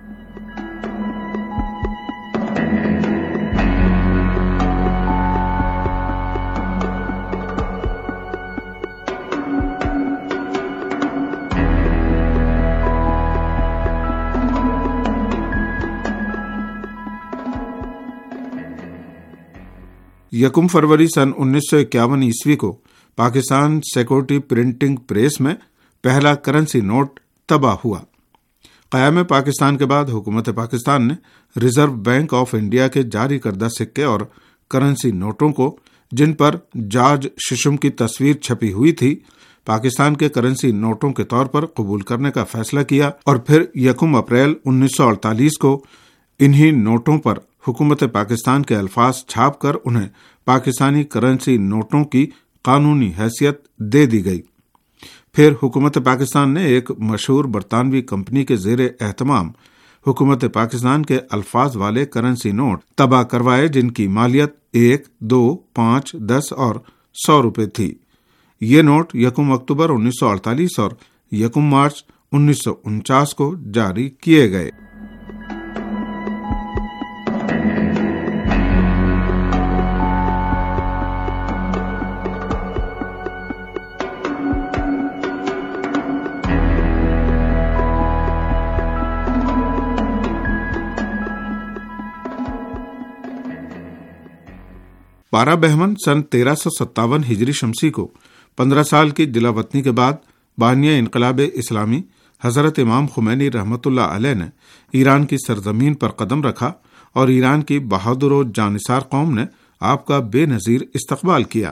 یکم فروری سن انیس سو اکیاون عیسوی کو پاکستان سیکورٹی پرنٹنگ پریس میں پہلا کرنسی نوٹ طبع ہوا۔ قیام پاکستان کے بعد حکومت پاکستان نے ریزرو بینک آف انڈیا کے جاری کردہ سکے اور کرنسی نوٹوں کو، جن پر جارج ششم کی تصویر چھپی ہوئی تھی، پاکستان کے کرنسی نوٹوں کے طور پر قبول کرنے کا فیصلہ کیا، اور پھر یکم اپریل انیس سو اڑتالیس کو انہی نوٹوں پر حکومت پاکستان کے الفاظ چھاپ کر انہیں پاکستانی کرنسی نوٹوں کی قانونی حیثیت دے دی گئی۔ پھر حکومت پاکستان نے ایک مشہور برطانوی کمپنی کے زیر اہتمام حکومت پاکستان کے الفاظ والے کرنسی نوٹ طبع کروائے، جن کی مالیت ایک، دو، پانچ، دس اور سو روپے تھی۔ یہ نوٹ یکم اکتوبر انیس سو اڑتالیس اور یکم مارچ انیس سو انچاس کو جاری کیے گئے۔ بارہ بہمن سن تیرہ سو ستاون ہجری شمسی کو پندرہ سال کی جلا وطنی کے بعد بانیہ انقلاب اسلامی حضرت امام خمینی رحمۃ اللہ علیہ نے ایران کی سرزمین پر قدم رکھا اور ایران کی بہادر و جانثار قوم نے آپ کا بے نظیر استقبال کیا۔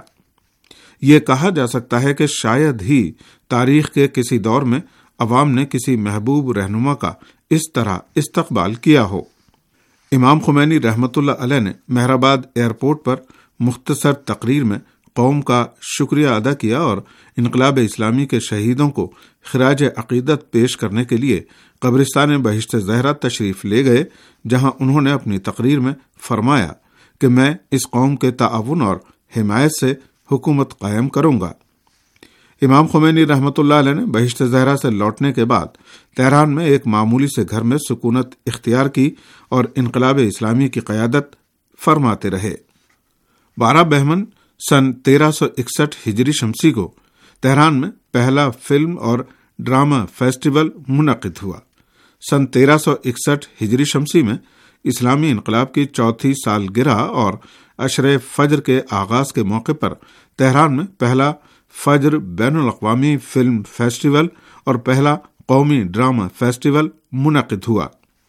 یہ کہا جا سکتا ہے کہ شاید ہی تاریخ کے کسی دور میں عوام نے کسی محبوب رہنما کا اس طرح استقبال کیا ہو۔ امام خمینی رحمۃ اللہ علیہ نے مہرآباد ایئرپورٹ پر مختصر تقریر میں قوم کا شکریہ ادا کیا اور انقلاب اسلامی کے شہیدوں کو خراج عقیدت پیش کرنے کے لیے قبرستان بہشت زہرا تشریف لے گئے، جہاں انہوں نے اپنی تقریر میں فرمایا کہ میں اس قوم کے تعاون اور حمایت سے حکومت قائم کروں گا۔ امام خمینی رحمۃ اللہ علیہ نے بہشت زہرا سے لوٹنے کے بعد تہران میں ایک معمولی سے گھر میں سکونت اختیار کی اور انقلاب اسلامی کی قیادت فرماتے رہے۔ بارہ بہمن سن تیرہ سو اکسٹھ ہجری شمسی کو تہران میں پہلا فلم اور ڈرامہ فیسٹیول منعقد ہوا۔ سن تیرہ سو اکسٹھ ہجری شمسی میں اسلامی انقلاب کی چوتھی سالگرہ اور عشر فجر کے آغاز کے موقع پر تہران میں پہلا فجر بین الاقوامی فلم فیسٹیول اور پہلا قومی ڈرامہ فیسٹیول منعقد ہوا۔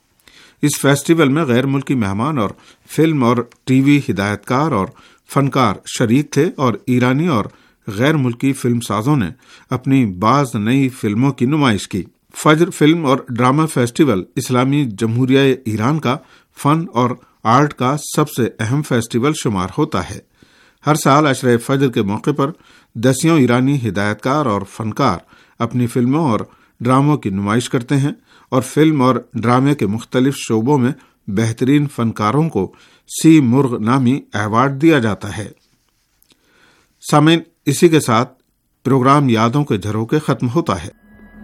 اس فیسٹیول میں غیر ملکی مہمان اور فلم اور ٹی وی ہدایت کار اور فنکار شریک تھے اور ایرانی اور غیر ملکی فلم سازوں نے اپنی بعض نئی فلموں کی نمائش کی۔ فجر فلم اور ڈرامہ فیسٹیول اسلامی جمہوریہ ایران کا فن اور آرٹ کا سب سے اہم فیسٹیول شمار ہوتا ہے۔ ہر سال عشرہ فجر کے موقع پر دسیوں ایرانی ہدایت کار اور فنکار اپنی فلموں اور ڈراموں کی نمائش کرتے ہیں اور فلم اور ڈرامے کے مختلف شعبوں میں بہترین فنکاروں کو سی مرغ نامی ایوارڈ دیا جاتا ہے۔ سامعین، اسی کے ساتھ پروگرام یادوں کے جھروکے ختم ہوتا ہے۔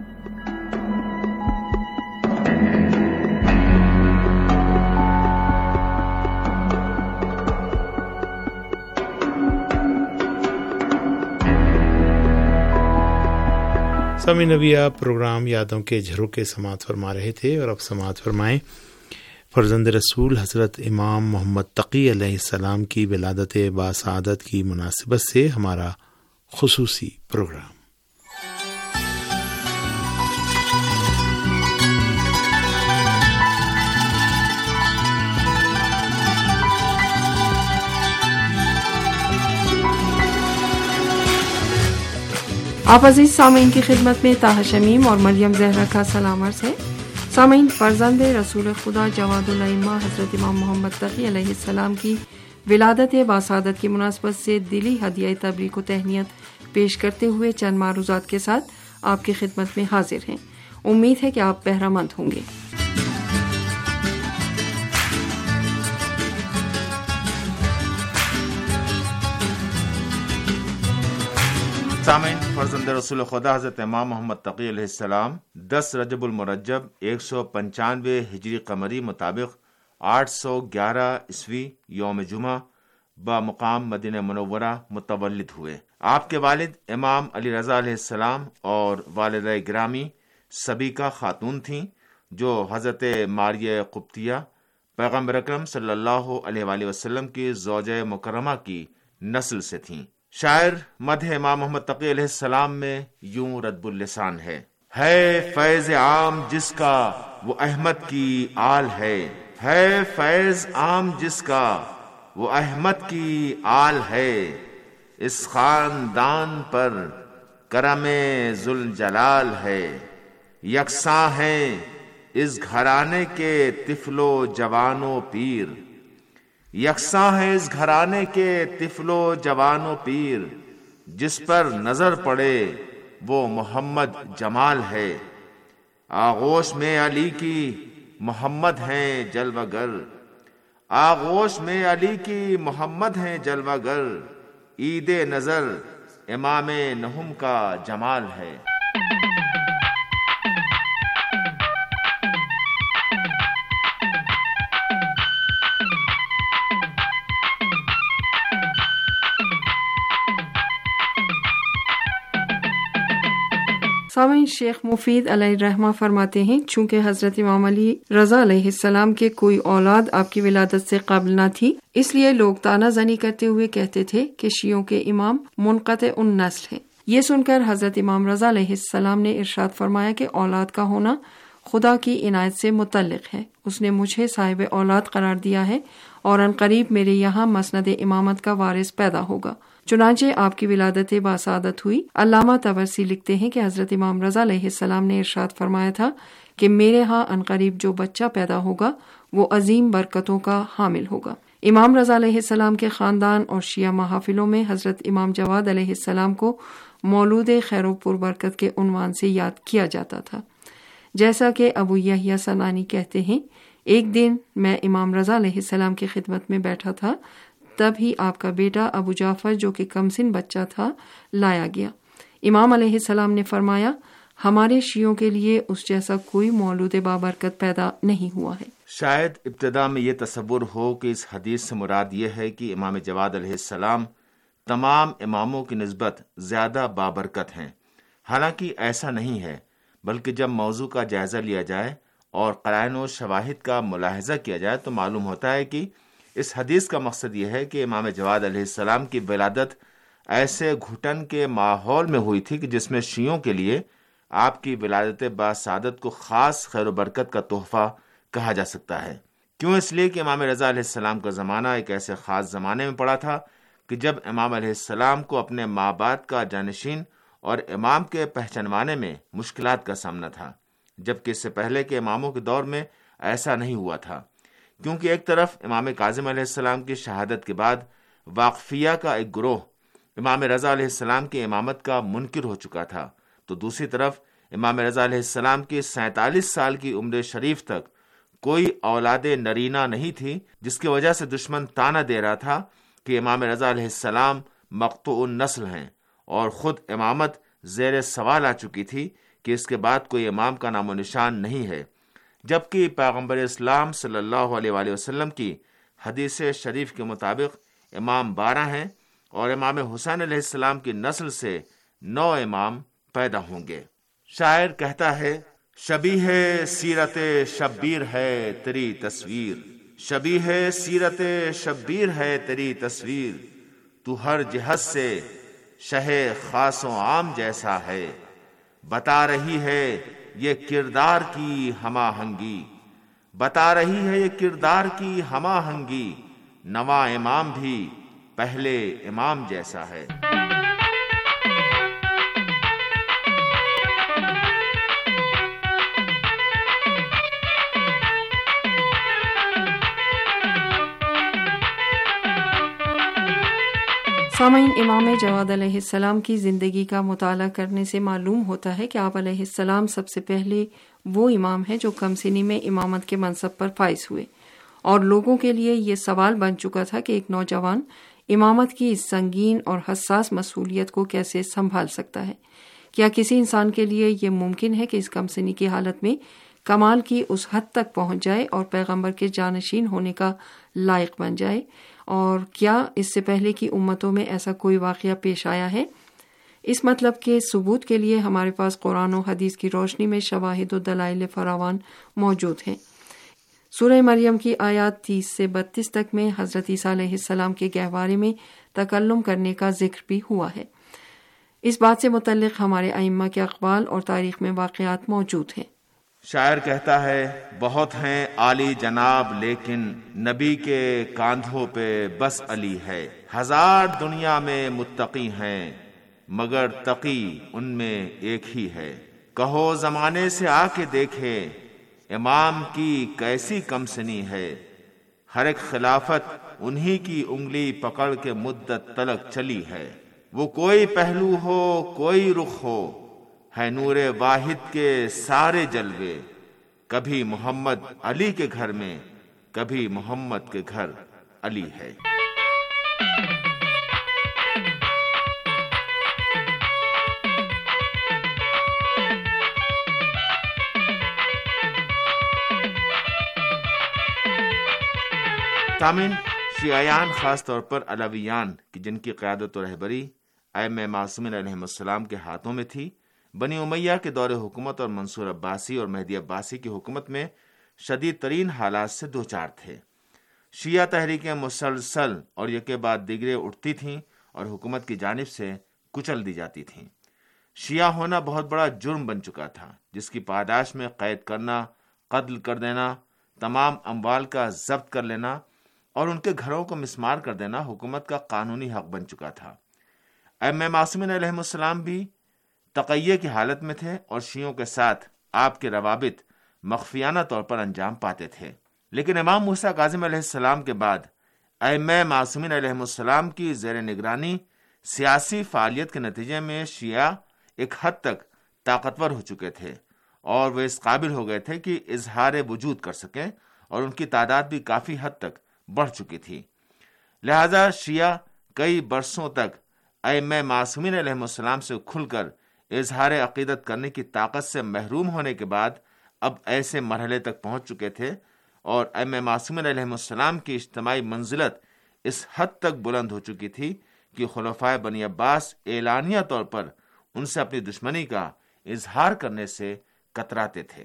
سامعین، ابھی آپ پروگرام یادوں کے جھروکے سماعت فرما رہے تھے اور اب سماعت فرمائیں فرزند رسول حضرت امام محمد تقی علیہ السلام کی ولادت باسعادت کی مناسبت سے ہمارا خصوصی پروگرام۔ آپ عزیز سامعین کی خدمت میں طاہر شمیم اور مریم زہرا کا سلام عرض ہے۔ سامعین، فرزند رسول خدا جواد الائمہ حضرت امام محمد تقی علیہ السلام کی ولادت باسعادت کی مناسبت سے دلی ہدیہ تبریک و تہنیت پیش کرتے ہوئے چند معروضات کے ساتھ آپ کی خدمت میں حاضر ہیں۔ امید ہے کہ آپ بہرہ مند ہوں گے۔ سامعین، فرزند رسول خدا حضرت امام محمد تقی علیہ السلام دس رجب المرجب ایک سو پنچانوے ہجری قمری مطابق آٹھ سو گیارہ عیسوی یوم جمعہ بمقام مدینہ منورہ متولد ہوئے۔ آپ کے والد امام علی رضا علیہ السلام اور والدہ گرامی سبیکہ خاتون تھیں، جو حضرت ماریہ قبطیہ پیغمبر اکرم صلی اللہ علیہ وآلہ وسلم کی زوجہ مکرمہ کی نسل سے تھیں۔ شاعر مدح امام محمد تقی علیہ السلام میں یوں ردب اللسان ہے: ہے فیض عام جس کا وہ احمد کی آل ہے، ہے فیض عام جس کا وہ احمد کی آل ہے، اس خاندان پر کرم ذوالجلال ہے، یکساں ہیں اس گھرانے کے طفل و جوان و پیر، یکساں ہے اس گھرانے کے طفل و جوان و پیر، جس پر نظر پڑے وہ محمد جمال ہے، آغوش میں علی کی محمد ہیں جلوہ گر، آغوش میں علی کی محمد ہیں جلوہ گر، عید نظر امام نہم کا جمال ہے۔ سامعین، شیخ مفید علیہ الرحمہ فرماتے ہیں چونکہ حضرت امام علی رضا علیہ السلام کے کوئی اولاد آپ کی ولادت سے قبل نہ تھی، اس لیے لوگ طعنہ زنی کرتے ہوئے کہتے تھے کہ شیعوں کے امام منقطع النسل ہیں۔ یہ سن کر حضرت امام رضا علیہ السلام نے ارشاد فرمایا کہ اولاد کا ہونا خدا کی عنایت سے متعلق ہے، اس نے مجھے صاحب اولاد قرار دیا ہے اور ان قریب میرے یہاں مسند امامت کا وارث پیدا ہوگا۔ چنانچہ آپ کی ولادت باسعادت ہوئی۔ علامہ طبرسی لکھتے ہیں کہ حضرت امام رضا علیہ السلام نے ارشاد فرمایا تھا کہ میرے ہاں عنقریب جو بچہ پیدا ہوگا وہ عظیم برکتوں کا حامل ہوگا۔ امام رضا علیہ السلام کے خاندان اور شیعہ محافلوں میں حضرت امام جواد علیہ السلام کو مولود خیر و پر برکت کے عنوان سے یاد کیا جاتا تھا۔ جیسا کہ ابو یحییٰ سنانی کہتے ہیں، ایک دن میں امام رضا علیہ السلام کی خدمت میں بیٹھا تھا، تب ہی آپ کا بیٹا ابو جعفر جو کہ کمسن بچہ تھا لایا گیا۔ امام علیہ السلام نے فرمایا، ہمارے شیعوں کے لیے اس جیسا کوئی مولود بابرکت پیدا نہیں ہوا ہے۔ شاید ابتدا میں یہ تصور ہو کہ اس حدیث سے مراد یہ ہے کہ امام جواد علیہ السلام تمام اماموں کی نسبت زیادہ بابرکت ہیں، حالانکہ ایسا نہیں ہے، بلکہ جب موضوع کا جائزہ لیا جائے اور قرائن و شواہد کا ملاحظہ کیا جائے تو معلوم ہوتا ہے کہ اس حدیث کا مقصد یہ ہے کہ امام جواد علیہ السلام کی ولادت ایسے گھٹن کے ماحول میں ہوئی تھی کہ جس میں شیعوں کے لیے آپ کی ولادت باسعادت کو خاص خیر و برکت کا تحفہ کہا جا سکتا ہے۔ کیوں؟ اس لیے کہ امام رضا علیہ السلام کا زمانہ ایک ایسے خاص زمانے میں پڑا تھا کہ جب امام علیہ السلام کو اپنے ماں باپ کا جانشین اور امام کے پہچانوانے میں مشکلات کا سامنا تھا، جبکہ اس سے پہلے کے اماموں کے دور میں ایسا نہیں ہوا تھا، کیونکہ ایک طرف امام کاظم علیہ السلام کی شہادت کے بعد واقفیہ کا ایک گروہ امام رضا علیہ السلام کی امامت کا منکر ہو چکا تھا، تو دوسری طرف امام رضا علیہ السلام کی سینتالیس سال کی عمر شریف تک کوئی اولاد نرینہ نہیں تھی، جس کی وجہ سے دشمن طعنہ دے رہا تھا کہ امام رضا علیہ السلام مقطوع النسل ہیں، اور خود امامت زیر سوال آ چکی تھی کہ اس کے بعد کوئی امام کا نام و نشان نہیں ہے، جبکہ پیغمبر اسلام صلی اللہ علیہ وآلہ وسلم کی حدیث شریف کے مطابق امام بارہ ہیں، اور امام حسین علیہ السلام کی نسل سے نو امام پیدا ہوں گے۔ شاعر کہتا ہے، شبیہ سیرت شبیر ہے تیری تصویر، شبیہ سیرت شبیر ہے تیری تصویر، تو ہر جہت سے شہ خاص و عام جیسا ہے، بتا رہی ہے یہ کردار کی ہم آہنگی، بتا رہی ہے یہ کردار کی ہم آہنگی، نواں امام بھی پہلے امام جیسا ہے۔ سامعین، امام جواد علیہ السلام کی زندگی کا مطالعہ کرنے سے معلوم ہوتا ہے کہ آپ علیہ السلام سب سے پہلے وہ امام ہیں جو کم سنی میں امامت کے منصب پر فائز ہوئے، اور لوگوں کے لیے یہ سوال بن چکا تھا کہ ایک نوجوان امامت کی اس سنگین اور حساس مسئولیت کو کیسے سنبھال سکتا ہے۔ کیا کسی انسان کے لیے یہ ممکن ہے کہ اس کم سنی کی حالت میں کمال کی اس حد تک پہنچ جائے اور پیغمبر کے جانشین ہونے کا لائق بن جائے؟ اور کیا اس سے پہلے کی امتوں میں ایسا کوئی واقعہ پیش آیا ہے؟ اس مطلب کے ثبوت کے لیے ہمارے پاس قرآن و حدیث کی روشنی میں شواہد و دلائل فراوان موجود ہیں۔ سورہ مریم کی آیات تیس سے بتیس تک میں حضرت عیسیٰ علیہ السلام کے گہوارے میں تکلم کرنے کا ذکر بھی ہوا ہے۔ اس بات سے متعلق ہمارے ائمہ کے اقوال اور تاریخ میں واقعات موجود ہیں۔ شاعر کہتا ہے، بہت ہیں عالی جناب لیکن نبی کے کاندھوں پہ بس علی ہے، ہزار دنیا میں متقی ہیں مگر تقی ان میں ایک ہی ہے، کہو زمانے سے آ کے دیکھے امام کی کیسی کم سنی ہے، ہر ایک خلافت انہی کی انگلی پکڑ کے مدت تلک چلی ہے، وہ کوئی پہلو ہو کوئی رخ ہو ہے نور واحد کے سارے جلوے، کبھی محمد علی کے گھر میں کبھی محمد کے گھر علی ہے۔ سامعین، شیعیان خاص طور پر علویان کی جن کی قیادت و رہبری ائمہ معصومین علیہم السلام کے ہاتھوں میں تھی، بنی امیہ کے دور حکومت اور منصور عباسی اور مہدی عباسی کی حکومت میں شدید ترین حالات سے دوچار تھے۔ شیعہ تحریکیں مسلسل اور یکے بعد دیگرے اٹھتی تھیں اور حکومت کی جانب سے کچل دی جاتی تھیں۔ شیعہ ہونا بہت بڑا جرم بن چکا تھا، جس کی پاداش میں قید کرنا، قتل کر دینا، تمام اموال کا ضبط کر لینا اور ان کے گھروں کو مسمار کر دینا حکومت کا قانونی حق بن چکا تھا۔ ائمہ معصومین علیہم السلام بھی تقیہ کی حالت میں تھے اور شیعوں کے ساتھ آپ کے روابط مخفیانہ طور پر انجام پاتے تھے۔ لیکن امام موسیٰ کاظم علیہ السلام کے بعد ائمہ معصومین علیہم السلام کی زیر نگرانی سیاسی فعالیت کے نتیجے میں شیعہ ایک حد تک طاقتور ہو چکے تھے اور وہ اس قابل ہو گئے تھے کہ اظہار وجود کر سکیں اور ان کی تعداد بھی کافی حد تک بڑھ چکی تھی۔ لہذا شیعہ کئی برسوں تک ائمہ معصومین علیہ السلام سے کھل کر اظہار عقیدت کرنے کی طاقت سے محروم ہونے کے بعد اب ایسے مرحلے تک پہنچ چکے تھے اور ائمہ معصومین علیہ السلام کی اجتماعی منزلت اس حد تک بلند ہو چکی تھی کہ خلفائے بنی عباس اعلانیہ طور پر ان سے اپنی دشمنی کا اظہار کرنے سے کتراتے تھے۔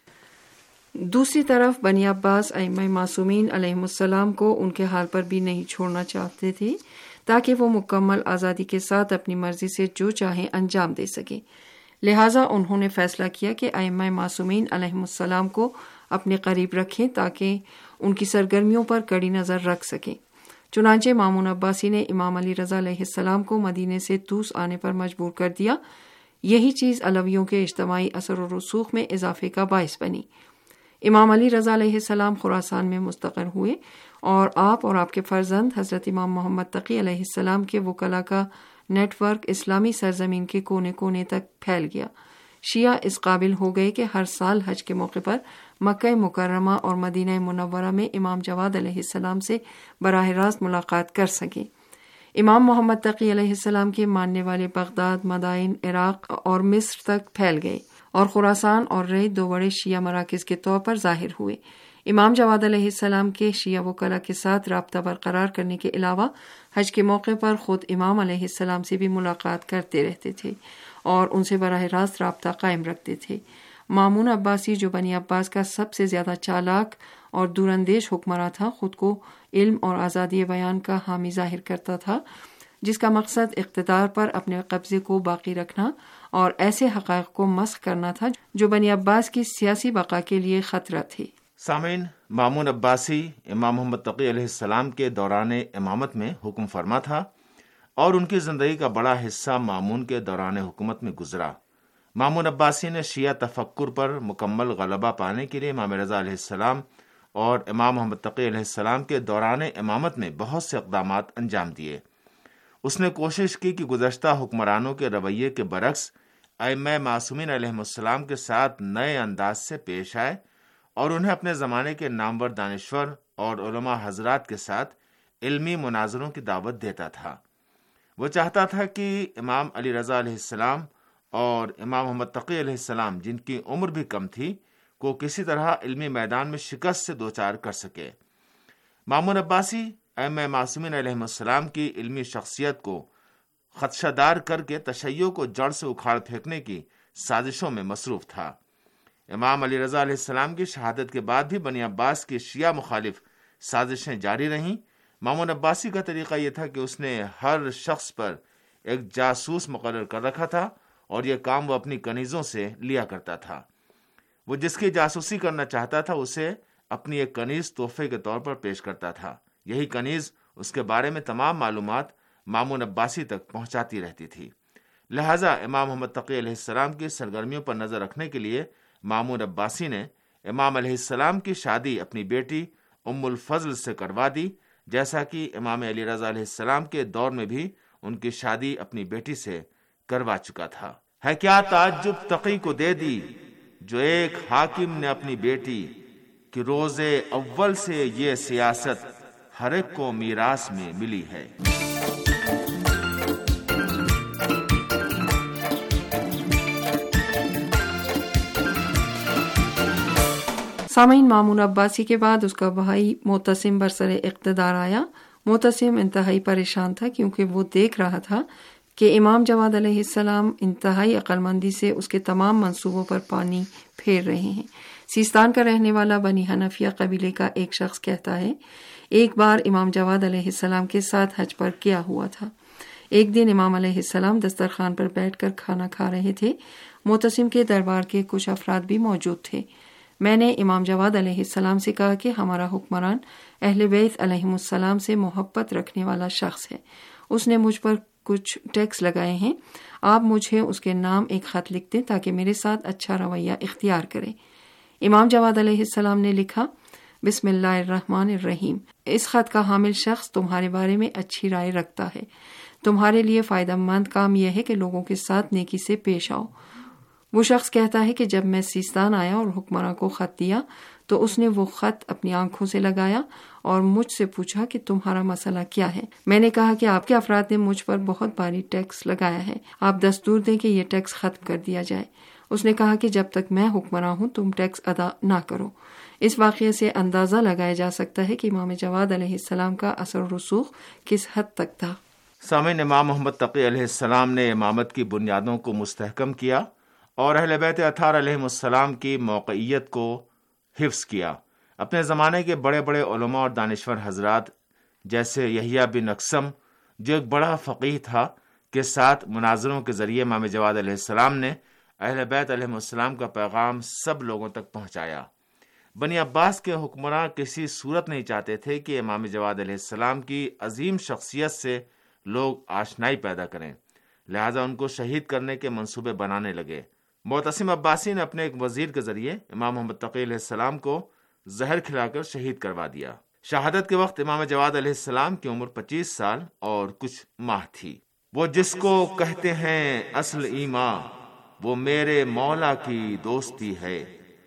دوسری طرف بنی عباس ائمہ معصومین علیہم السلام کو ان کے حال پر بھی نہیں چھوڑنا چاہتے تھے تاکہ وہ مکمل آزادی کے ساتھ اپنی مرضی سے جو چاہیں انجام دے سکیں۔ لہٰذا انہوں نے فیصلہ کیا کہ ائمہ معصومین علیہم السلام کو اپنے قریب رکھیں تاکہ ان کی سرگرمیوں پر کڑی نظر رکھ سکیں۔ چنانچہ مامون عباسی نے امام علی رضا علیہ السلام کو مدینے سے طوس آنے پر مجبور کر دیا۔ یہی چیز علویوں کے اجتماعی اثر و رسوخ میں اضافے کا باعث بنی۔ امام علی رضا علیہ السلام خراسان میں مستقر ہوئے اور آپ اور آپ کے فرزند حضرت امام محمد تقی علیہ السلام کے وکلاء کا نیٹ ورک اسلامی سرزمین کے کونے کونے تک پھیل گیا۔ شیعہ اس قابل ہو گئے کہ ہر سال حج کے موقع پر مکہ مکرمہ اور مدینہ منورہ میں امام جواد علیہ السلام سے براہ راست ملاقات کر سکیں۔ امام محمد تقی علیہ السلام کے ماننے والے بغداد، مدائن، عراق اور مصر تک پھیل گئے اور خراسان اور رے دو بڑے شیعہ مراکز کے طور پر ظاہر ہوئے۔ امام جواد علیہ السلام کے شیعہ وکلاء کے ساتھ رابطہ برقرار کرنے کے علاوہ حج کے موقع پر خود امام علیہ السلام سے بھی ملاقات کرتے رہتے تھے اور ان سے براہ راست رابطہ قائم رکھتے تھے۔ مامون عباسی جو بنی عباس کا سب سے زیادہ چالاک اور دور اندیش حکمراں تھا، خود کو علم اور آزادی بیان کا حامی ظاہر کرتا تھا، جس کا مقصد اقتدار پر اپنے قبضے کو باقی رکھنا اور ایسے حقائق کو مسخ کرنا تھا جو بنی عباس کی سیاسی بقا کے لیے خطرہ تھے۔ سامعین، مامون عباسی امام محمد تقی علیہ السلام کے دوران امامت میں حکم فرما تھا اور ان کی زندگی کا بڑا حصہ مامون کے دوران حکومت میں گزرا۔ مامون عباسی نے شیعہ تفکر پر مکمل غلبہ پانے کے لیے امام رضا علیہ السلام اور امام محمد تقی علیہ السلام کے دوران امامت میں بہت سے اقدامات انجام دیے۔ اس نے کوشش کی کہ گزشتہ حکمرانوں کے رویے کے برعکس ائمہ معصومین علیہ السلام کے ساتھ نئے انداز سے پیش آئے اور انہیں اپنے زمانے کے نامور دانشور اور علماء حضرات کے ساتھ علمی مناظروں کی دعوت دیتا تھا۔ وہ چاہتا تھا کہ امام علی رضا علیہ السلام اور امام محمد تقی علیہ السلام، جن کی عمر بھی کم تھی، کو کسی طرح علمی میدان میں شکست سے دوچار کر سکے۔ مامون عباسی ائمہ معصومین علیہ السلام کی علمی شخصیت کو خدشہ دار کر کے تشیع کو جڑ سے اکھاڑ پھینکنے کی سازشوں میں مصروف تھا۔ امام علی رضا علیہ السلام کی شہادت کے بعد بھی بنی عباس کی شیعہ مخالف سازشیں جاری رہیں۔ مامون عباسی کا طریقہ یہ تھا کہ اس نے ہر شخص پر ایک جاسوس مقرر کر رکھا تھا اور یہ کام وہ اپنی کنیزوں سے لیا کرتا تھا۔ وہ جس کی جاسوسی کرنا چاہتا تھا اسے اپنی ایک کنیز تحفے کے طور پر پیش کرتا تھا۔ یہی کنیز اس کے بارے میں تمام معلومات مامون عباسی تک پہنچاتی رہتی تھی۔ لہٰذا امام محمد تقی علیہ السلام کی سرگرمیوں پر نظر رکھنے کے لیے مامون عباسی نے امام علیہ السلام کی شادی اپنی بیٹی ام الفضل سے کروا دی، جیسا کہ امام علی رضا علیہ السلام کے دور میں بھی ان کی شادی اپنی بیٹی سے کروا چکا تھا۔ ہے کیا تعجب تقی کو دے دی جو ایک حاکم نے اپنی بیٹی کہ روز اول سے یہ سیاست ہر ایک کو میراث میں ملی ہے۔ سامعین، مامون عباسی کے بعد اس کا بھائی معتصم برسر اقتدار آیا۔ معتصم انتہائی پریشان تھا کیونکہ وہ دیکھ رہا تھا کہ امام جواد علیہ السلام انتہائی عقلمندی سے اس کے تمام منصوبوں پر پانی پھیر رہے ہیں۔ سیستان کا رہنے والا بنی حنفیہ قبیلے کا ایک شخص کہتا ہے، ایک بار امام جواد علیہ السلام کے ساتھ حج پر کیا ہوا تھا۔ ایک دن امام علیہ السلام دسترخوان پر بیٹھ کر کھانا کھا رہے تھے۔ معتصم کے دربار کے کچھ افراد بھی موجود تھے۔ میں نے امام جواد علیہ السلام سے کہا کہ ہمارا حکمران اہل بیت علیہم السلام سے محبت رکھنے والا شخص ہے، اس نے مجھ پر کچھ ٹیکس لگائے ہیں، آپ مجھے اس کے نام ایک خط لکھ دیں تاکہ میرے ساتھ اچھا رویہ اختیار کریں۔ امام جواد علیہ السلام نے لکھا، بسم اللہ الرحمن الرحیم، اس خط کا حامل شخص تمہارے بارے میں اچھی رائے رکھتا ہے، تمہارے لیے فائدہ مند کام یہ ہے کہ لوگوں کے ساتھ نیکی سے پیش آؤ۔ وہ شخص کہتا ہے کہ جب میں سیستان آیا اور حکمراں کو خط دیا تو اس نے وہ خط اپنی آنکھوں سے لگایا اور مجھ سے پوچھا کہ تمہارا مسئلہ کیا ہے۔ میں نے کہا کہ آپ کے افراد نے مجھ پر بہت بھاری ٹیکس لگایا ہے، آپ دستور دیں کہ یہ ٹیکس ختم کر دیا جائے۔ اس نے کہا کہ جب تک میں حکمراں ہوں تم ٹیکس ادا نہ کرو۔ اس واقعے سے اندازہ لگایا جا سکتا ہے کہ امام جواد علیہ السلام کا اثر و رسوخ کس حد تک تھا۔ سامعین، امام محمد تقی علیہ السلام نے امامت کی بنیادوں کو مستحکم کیا اور اہل بیت اطہار علیہم السلام کی موقعیت کو حفظ کیا۔ اپنے زمانے کے بڑے بڑے علماء اور دانشور حضرات جیسے یحییٰ بن اقسم، جو ایک بڑا فقیہ تھا، کے ساتھ مناظروں کے ذریعے امام جواد علیہ السلام نے اہل بیت علیہم السلام کا پیغام سب لوگوں تک پہنچایا۔ بنی عباس کے حکمراں کسی صورت نہیں چاہتے تھے کہ امام جواد علیہ السلام کی عظیم شخصیت سے لوگ آشنائی پیدا کریں، لہذا ان کو شہید کرنے کے منصوبے بنانے لگے۔ معتصم عباسی نے اپنے ایک وزیر کے ذریعے امام محمد تقی علیہ السلام کو زہر کھلا کر شہید کروا دیا۔ شہادت کے وقت امام جواد علیہ السلام کی عمر پچیس سال اور کچھ ماہ تھی۔ وہ جس کو کہتے ہیں اصل ایمان، وہ میرے مولا کی دوستی ہے۔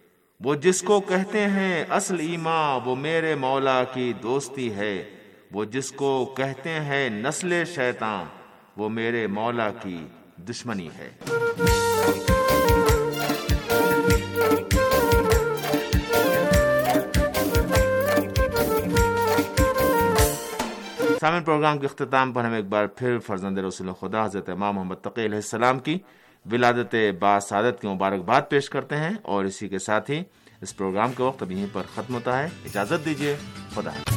وہ جس کو کہتے ہیں اصل ایمان، وہ میرے مولا کی دوستی ہے۔ وہ جس کو کہتے ہیں نسل شیطان، وہ میرے مولا کی دشمنی ہے۔ سامعین، پروگرام کے اختتام پر ہم ایک بار پھر فرزند رسول خدا حضرت امام محمد تقی علیہ السلام کی ولادت باسعادت کی مبارکباد پیش کرتے ہیں، اور اسی کے ساتھ ہی اس پروگرام کا وقت اب یہیں پر ختم ہوتا ہے۔ اجازت دیجیے، خدا حافظ۔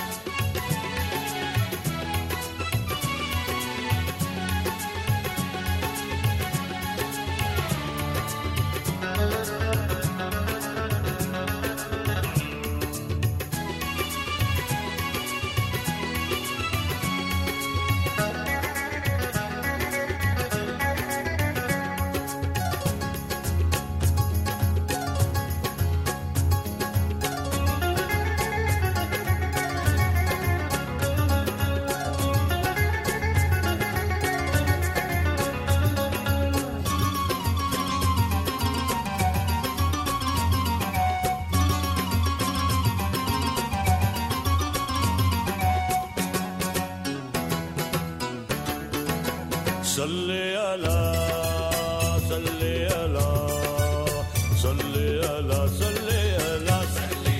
صلی اللہ صلی اللہ صلی اللہ صلی اللہ صلی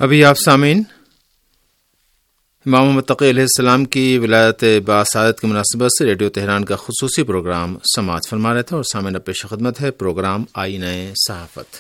ابھی آپ سامعین امام محمد تقی علیہ السلام کی ولادت باعثات کی مناسبت سے ریڈیو تہران کا خصوصی پروگرام سماعت فرما رہے تھے، اور سامعین اب پیش خدمت ہے پروگرام آئینہ صحافت۔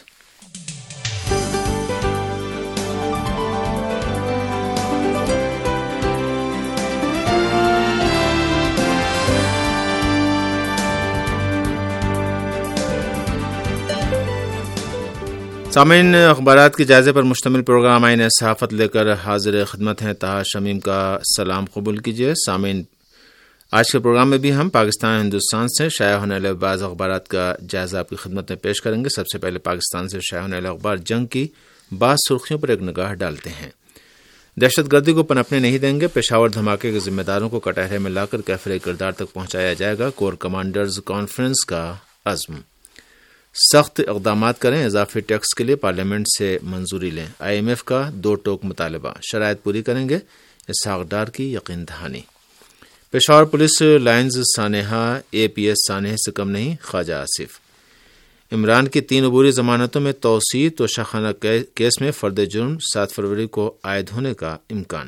سامعین، اخبارات کے جائزے پر مشتمل پروگرام آئینہ صحافت لے کر حاضر خدمت ہیں۔ طاہر شمیم کا سلام قبول کیجیے۔ سامعین، آج کے پروگرام میں بھی ہم پاکستان ہندوستان سے شائع ہونے والے بعض اخبارات کا جائزہ آپ کی خدمت میں پیش کریں گے۔ سب سے پہلے پاکستان سے شائع ہونے والے اخبار جنگ کی بعض سرخیوں پر ایک نگاہ ڈالتے ہیں۔ دہشت گردی کو پنپنے نہیں دیں گے، پشاور دھماکے کے ذمہ داروں کو کٹہرے میں لا کر کیفر کردار تک پہنچایا جائے گا، کور کمانڈرز کانفرنس کا عزم۔ سخت اقدامات کریں، اضافی ٹیکس کے لیے پارلیمنٹ سے منظوری لیں، آئی ایم ایف کا دو ٹوک مطالبہ، شرائط پوری کریں گے، اسحاق ڈار کی یقین دہانی۔ پشاور پولیس لائنز سانحہ اے پی ایس سانحے سے کم نہیں، خواجہ آصف۔ عمران کی تین عبوری ضمانتوں میں توسیع، تو شاخانہ کیس میں فرد جرم سات فروری کو عائد ہونے کا امکان۔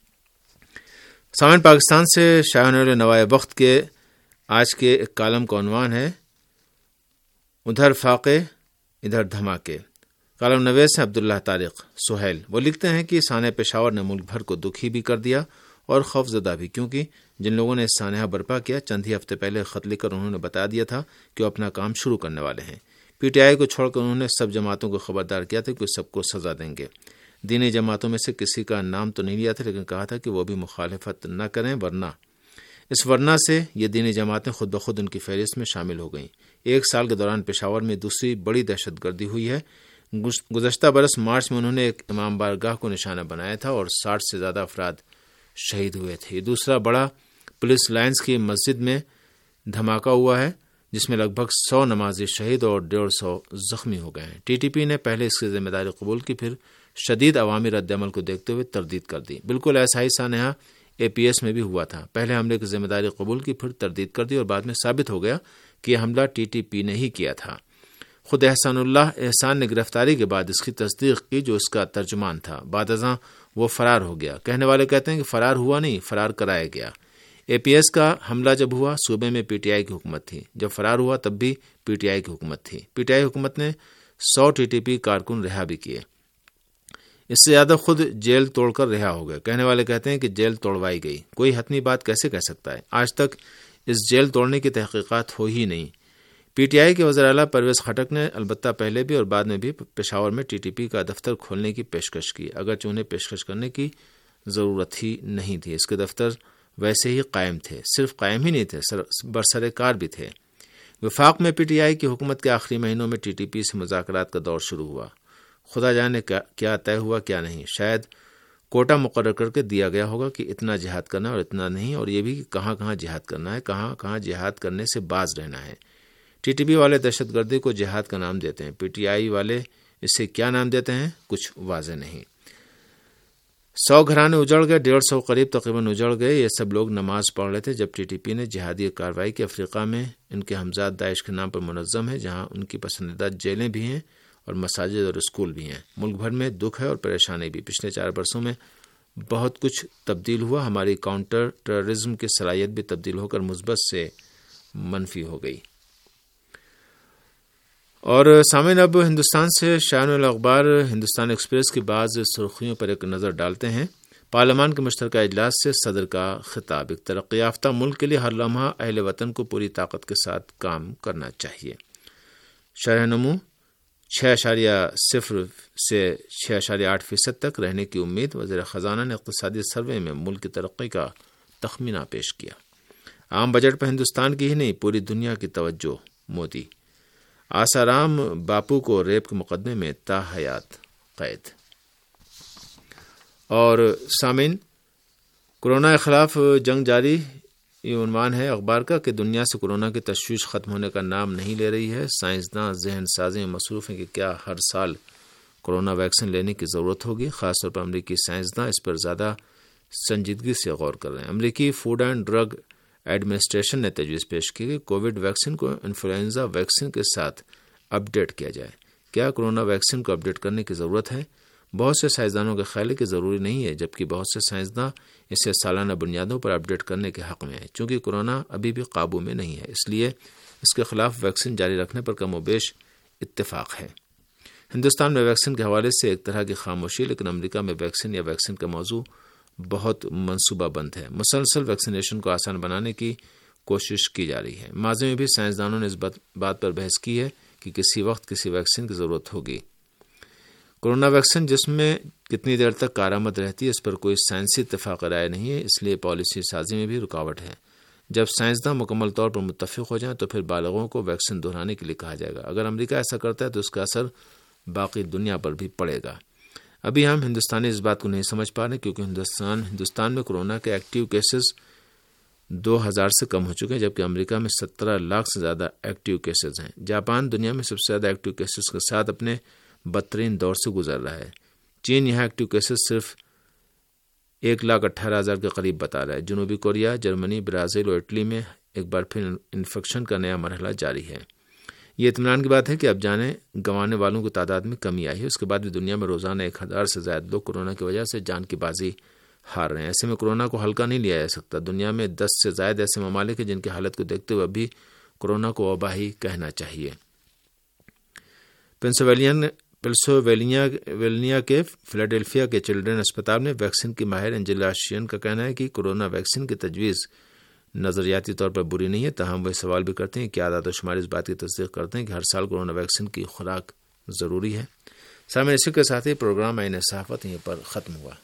سامعین، پاکستان سے شائع ہونے والے نوائے وقت کے آج کے ایک کالم کا عنوان ہے ادھر فاقے ادھر دھماکے۔ کالم نویس ہیں عبداللہ طارق سہیل۔ وہ لکھتے ہیں کہ سانحہ پشاور نے ملک بھر کو دکھی بھی کر دیا اور خوف زدہ بھی، کیونکہ جن لوگوں نے سانحہ برپا کیا چند ہی ہفتے پہلے خط لکھ کر انہوں نے بتا دیا تھا کہ وہ اپنا کام شروع کرنے والے ہیں۔ پی ٹی آئی کو چھوڑ کر انہوں نے سب جماعتوں کو خبردار کیا تھا کہ وہ سب کو سزا دیں گے۔ دینی جماعتوں میں سے کسی کا نام تو نہیں لیا تھا، لیکن کہا تھا کہ وہ بھی مخالفت نہ کریں، ورنہ اس ورنہ سے یہ دینی جماعتیں خود بخود ان کی فہرست میں شامل ہو گئیں۔ ایک سال کے دوران پشاور میں دوسری بڑی دہشت گردی ہوئی ہے۔ گزشتہ برس مارچ میں انہوں نے ایک امام بارگاہ کو نشانہ بنایا تھا اور ساٹھ سے زیادہ افراد شہید ہوئے تھے۔ یہ دوسرا بڑا پولیس لائنز کی مسجد میں دھماکہ ہوا ہے، جس میں لگ بھگ سو نمازی شہید اور ڈیڑھ سو زخمی ہو گئے ہیں۔ ٹی ٹی پی نے پہلے اس کی ذمہ داری قبول کی، پھر شدید عوامی رد عمل کو دیکھتے ہوئے تردید کر دی۔ بالکل ایسا ہی سانحہ اے پی ایس میں بھی ہوا تھا۔ پہلے حملے کی ذمہ داری قبول کی، پھر تردید کر دی، اور بعد میں ثابت ہو گیا کہ یہ حملہ ٹی ٹی پی نے ہی کیا تھا۔ خود احسان اللہ احسان نے گرفتاری کے بعد اس کی تصدیق کی، جو اس کا ترجمان تھا۔ بعد ازاں وہ فرار ہو گیا۔ کہنے والے کہتے ہیں کہ فرار ہوا نہیں، فرار کرایا گیا۔ اے پی ایس کا حملہ جب ہوا، صوبے میں پی ٹی آئی کی حکومت تھی۔ جب فرار ہوا تب بھی پی ٹی آئی کی حکومت تھی۔ پی ٹی آئی حکومت نے سو ٹی ٹی پی کارکن رہا بھی کیے، اس سے زیادہ خود جیل توڑ کر رہا ہو گئے۔ کہنے والے کہتے ہیں کہ جیل توڑوائی گئی۔ کوئی حتمی بات کیسے کہہ سکتا ہے؟ آج تک اس جیل توڑنے کی تحقیقات ہو ہی نہیں۔ پی ٹی آئی کے وزیر اعلیٰ پرویز خٹک نے البتہ پہلے بھی اور بعد میں بھی پشاور میں ٹی ٹی پی کا دفتر کھولنے کی پیشکش کی، اگرچہ انہیں پیشکش کرنے کی ضرورت ہی نہیں تھی۔ اس کے دفتر ویسے ہی قائم تھے، صرف قائم ہی نہیں تھے، برسر کار بھی تھے۔ وفاق میں پی ٹی آئی کی حکومت کے آخری مہینوں میں ٹی ٹی پی سے مذاکرات کا دور شروع ہوا۔ خدا جانے کیا طے ہوا کیا نہیں۔ شاید کوٹا مقرر کر کے دیا گیا ہوگا کہ اتنا جہاد کرنا اور اتنا نہیں، اور یہ بھی کہ کہاں کہاں جہاد کرنا ہے، کہاں کہاں جہاد کرنے سے باز رہنا ہے۔ ٹی ٹی پی والے دہشت گردی کو جہاد کا نام دیتے ہیں، پی ٹی آئی والے اسے کیا نام دیتے ہیں کچھ واضح نہیں۔ سو گھرانے اجڑ گئے، ڈیڑھ سو قریب تقریباً اجڑ گئے۔ یہ سب لوگ نماز پڑھ رہے تھے جب ٹی ٹی پی نے جہادی کارروائی کی۔ افریقہ میں ان کے ہمزاد داعش کے نام پر منظم ہے، جہاں ان کی پسندیدہ جیلیں بھی ہیں اور مساجد اور اسکول بھی ہیں۔ ملک بھر میں دکھ ہے اور پریشانی بھی۔ پچھلے چار برسوں میں بہت کچھ تبدیل ہوا۔ ہماری کاؤنٹر ٹیررزم کی صلاحیت بھی تبدیل ہو کر مثبت سے منفی ہو گئی۔ اور سامعین، اب ہندوستان سے شائع ہونے اخبار ہندوستان ایکسپریس کی بعض سرخیوں پر ایک نظر ڈالتے ہیں۔ پارلیمان کے مشترکہ اجلاس سے صدر کا خطاب۔ ایک ترقی یافتہ ملک کے لیے ہر لمحہ اہل وطن کو پوری طاقت کے ساتھ کام کرنا چاہیے۔ شرح نمو چھ اشاریہ صفر سے چھ اشاریہ آٹھ فیصد تک رہنے کی امید۔ وزیر خزانہ نے اقتصادی سروے میں ملک کی ترقی کا تخمینہ پیش کیا۔ عام بجٹ پر ہندوستان کی ہی نہیں پوری دنیا کی توجہ۔ مودی۔ آسارام باپو کو ریپ کے مقدمے میں تا حیات قید۔ اور سامعین، کورونا کے خلاف جنگ جاری، یہ عنوان ہے اخبار کا کہ دنیا سے کورونا کی تشویش ختم ہونے کا نام نہیں لے رہی ہے۔ سائنسداں ذہن سازی میں مصروف ہیں کہ کیا ہر سال کورونا ویکسین لینے کی ضرورت ہوگی۔ خاص طور پر امریکی سائنسداں اس پر زیادہ سنجیدگی سے غور کر رہے ہیں۔ امریکی فوڈ اینڈ ڈرگ ایڈمنسٹریشن نے تجویز پیش کی کہ کووڈ ویکسین کو انفلوئنزا ویکسین کے ساتھ اپ ڈیٹ کیا جائے۔ کیا کورونا ویکسین کو اپ ڈیٹ کرنے کی ضرورت ہے؟ بہت سے سائنسدانوں کا خیال ہے کہ ضروری نہیں ہے، جبکہ بہت سے سائنسداں اسے سالانہ بنیادوں پر اپڈیٹ کرنے کے حق میں ہیں۔ چونکہ کورونا ابھی بھی قابو میں نہیں ہے، اس لیے اس کے خلاف ویکسین جاری رکھنے پر کم و بیش اتفاق ہے۔ ہندوستان میں ویکسین کے حوالے سے ایک طرح کی خاموشی، لیکن امریکہ میں ویکسین یا ویکسین کا موضوع بہت منصوبہ بند ہے۔ مسلسل ویکسینیشن کو آسان بنانے کی کوشش کی جا رہی ہے۔ ماضی میں بھی سائنسدانوں نے اس بات پر بحث کی ہے کہ کسی وقت کسی ویکسین کی ضرورت ہوگی۔ کورونا ویکسین جس میں کتنی دیر تک کارآمد رہتی ہے، اس پر کوئی سائنسی اتفاق رائے نہیں ہے، اس لیے پالیسی سازی میں بھی رکاوٹ ہے۔ جب سائنسداں مکمل طور پر متفق ہو جائیں تو پھر بالغوں کو ویکسین دہرانے کے لیے کہا جائے گا۔ اگر امریکہ ایسا کرتا ہے تو اس کا اثر باقی دنیا پر بھی پڑے گا۔ ابھی ہم ہندوستانی اس بات کو نہیں سمجھ پا رہے، کیونکہ ہندوستان ہندوستان میں کورونا کے ایکٹیو کیسز دو ہزار سے کم ہو چکے ہیں، جبکہ امریکہ میں سترہ لاکھ سے زیادہ ایکٹیو کیسز ہیں۔ جاپان دنیا میں سب سے زیادہ ایکٹیو کیسز کے ساتھ اپنے بدترین دور سے گزر رہا ہے۔ چین یہاں ایکٹیو کیسز صرف ایک لاکھ اٹھارہ ہزار کے قریب بتا رہا ہے۔ جنوبی کوریا، جرمنی، برازیل اور اٹلی میں ایک بار پھر انفیکشن کا نیا مرحلہ جاری ہے۔ یہ اطمینان کی بات ہے کہ اب جانیں گنوانے والوں کی تعداد میں کمی آئی ہے۔ اس کے بعد بھی دنیا میں روزانہ ایک ہزار سے زائد لوگ کورونا کی وجہ سے جان کی بازی ہار رہے ہیں۔ ایسے میں کورونا کو ہلکا نہیں لیا جا سکتا۔ دنیا میں دس سے زائد ایسے ممالک ہیں جن کی حالت کو دیکھتے ہوئے ابھی کورونا کو وبا ہی کہنا چاہیے۔ پنسلوینیا کے فلاڈیلفیا کے چلڈرن اسپتال میں ویکسین کی ماہر انجلا شین کا کہنا ہے کہ کورونا ویکسین کی تجویز نظریاتی طور پر بری نہیں ہے، تاہم وہ سوال بھی کرتے ہیں کہ اعداد و شمار اس بات کی تصدیق کرتے ہیں کہ ہر سال کورونا ویکسین کی خوراک ضروری ہے۔ سامعین، اسی کے ساتھ ہی پروگرام آئین صحافت یہیں پر ختم ہوا۔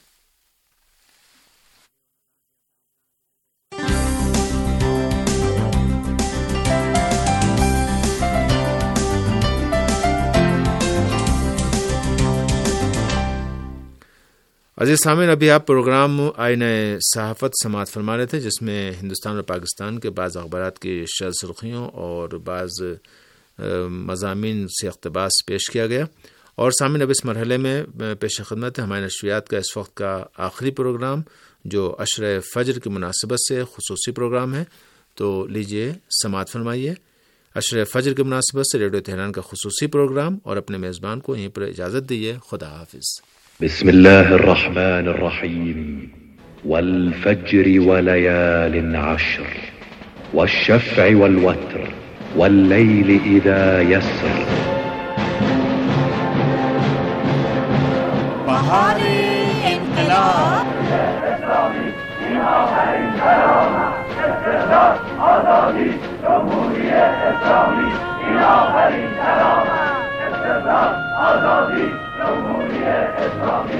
عزیز سامعین، ابھی آپ پروگرام آئین صحافت سماعت فرما رہے تھے، جس میں ہندوستان اور پاکستان کے بعض اخبارات کی شرح سرخیوں اور بعض مضامین سے اقتباس پیش کیا گیا۔ اور سامعین، اب اس مرحلے میں پیش خدمت ہے ہمارے نشریات کا اس وقت کا آخری پروگرام، جو عشرہ فجر کی مناسبت سے خصوصی پروگرام ہے۔ تو لیجئے سماعت فرمائیے عشرہ فجر کی مناسبت سے ریڈیو تہران کا خصوصی پروگرام، اور اپنے میزبان کو یہیں پر اجازت دیجیے۔ خدا حافظ۔ بسم الله الرحمن الرحيم والفجر وليال عشر والشفع والوتر والليل إذا يسر بهار انقلاب آزادی جمهوری اسلامی آفرین سلامت استقلال آزادی جمهوری اسلامی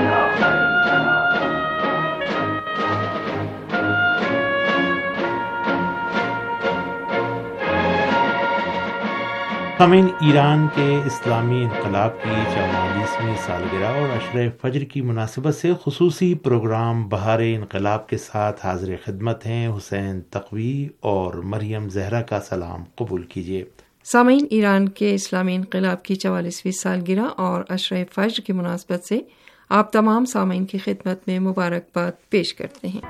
سامعین، ایران کے اسلامی انقلاب کی چوالیسویں سالگرہ اور عشرہ فجر کی مناسبت سے خصوصی پروگرام بہار انقلاب کے ساتھ حاضر خدمت ہیں حسین تقوی اور مریم زہرا کا سلام قبول کیجیے۔ سامعین، ایران کے اسلامی انقلاب کی چوالیسویں سالگرہ اور عشرہ فجر کی مناسبت سے آپ تمام سامعین کی خدمت میں مبارکباد پیش کرتے ہیں۔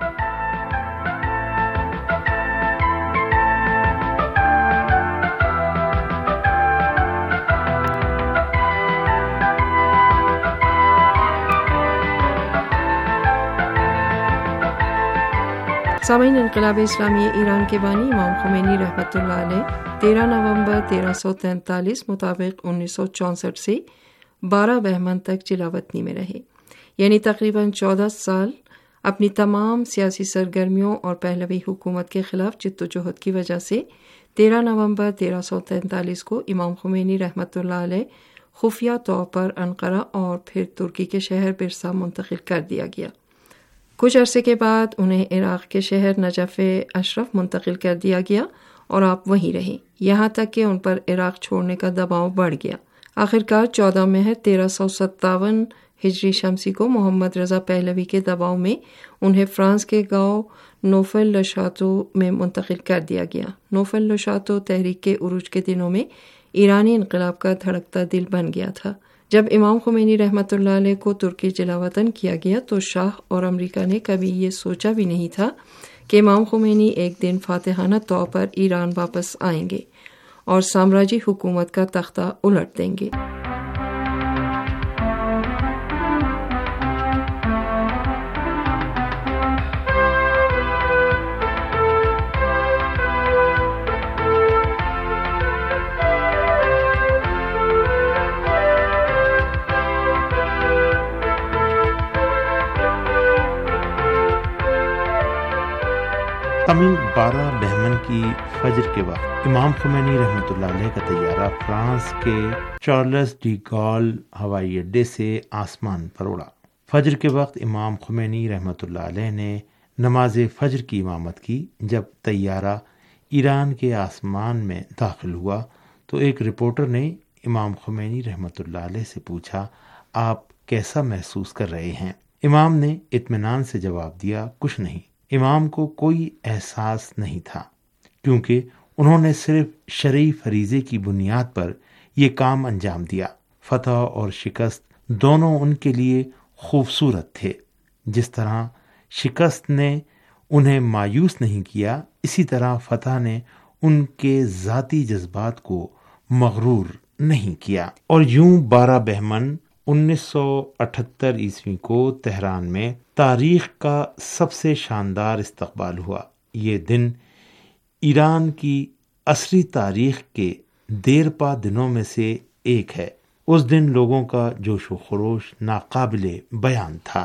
سامعین، انقلاب اسلامی ایران کے بانی امام خمینی رحمۃ اللہ علیہ تیرہ نومبر تیرہ سو تینتالیس مطابق انیس سو چونسٹھ سے بارہ بہمن تک جلا وطنی میں رہے، یعنی تقریباً چودہ سال اپنی تمام سیاسی سرگرمیوں اور پہلوی حکومت کے خلاف جد و جہد کی وجہ سے تیرہ نومبر تیرہ سو تینتالیس کو امام خمینی رحمۃ اللہ علیہ خفیہ طور پر انقرہ اور پھر ترکی کے شہر برسا منتقل کر دیا گیا۔ کچھ عرصے کے بعد انہیں عراق کے شہر نجف اشرف منتقل کر دیا گیا اور آپ وہیں رہے، یہاں تک کہ ان پر عراق چھوڑنے کا دباؤ بڑھ گیا۔ آخرکار چودہ مہر تیرہ سو ستاون ہجری شمسی کو محمد رضا پہلوی کے دباؤ میں انہیں فرانس کے گاؤں نوفل لشاتو میں منتقل کر دیا گیا۔ نوفل لشاتو تحریک کے عروج کے دنوں میں ایرانی انقلاب کا دھڑکتا دل بن گیا تھا۔ جب امام خمینی رحمۃ اللہ علیہ کو ترکی جلا وطن کیا گیا تو شاہ اور امریکہ نے کبھی یہ سوچا بھی نہیں تھا کہ امام خمینی ایک دن فاتحانہ طور پر ایران واپس آئیں گے اور سامراجی حکومت کا تختہ الٹ دیں گے۔ سامعین، بارہ بہمن کی فجر کے وقت امام خمینی رحمۃ اللہ علیہ کا طیارہ فرانس کے چارلس ڈی گال ہوائی اڈے سے آسمان پر اڑا۔ فجر کے وقت امام خمینی رحمۃ اللہ علیہ نے نماز فجر کی امامت کی۔ جب طیارہ ایران کے آسمان میں داخل ہوا تو ایک رپورٹر نے امام خمینی رحمۃ اللہ علیہ سے پوچھا، آپ کیسا محسوس کر رہے ہیں؟ امام نے اطمینان سے جواب دیا، کچھ نہیں۔ امام کو کوئی احساس نہیں تھا، کیونکہ انہوں نے صرف شرعی فریضے کی بنیاد پر یہ کام انجام دیا۔ فتح اور شکست دونوں ان کے لیے خوبصورت تھے۔ جس طرح شکست نے انہیں مایوس نہیں کیا، اسی طرح فتح نے ان کے ذاتی جذبات کو مغرور نہیں کیا۔ اور یوں بارہ بہمن انیس سو اٹھہتر عیسوی کو تہران میں تاریخ کا سب سے شاندار استقبال ہوا۔ یہ دن ایران کی عصری تاریخ کے دیرپا دنوں میں سے ایک ہے۔ اس دن لوگوں کا جوش و خروش ناقابل بیان تھا۔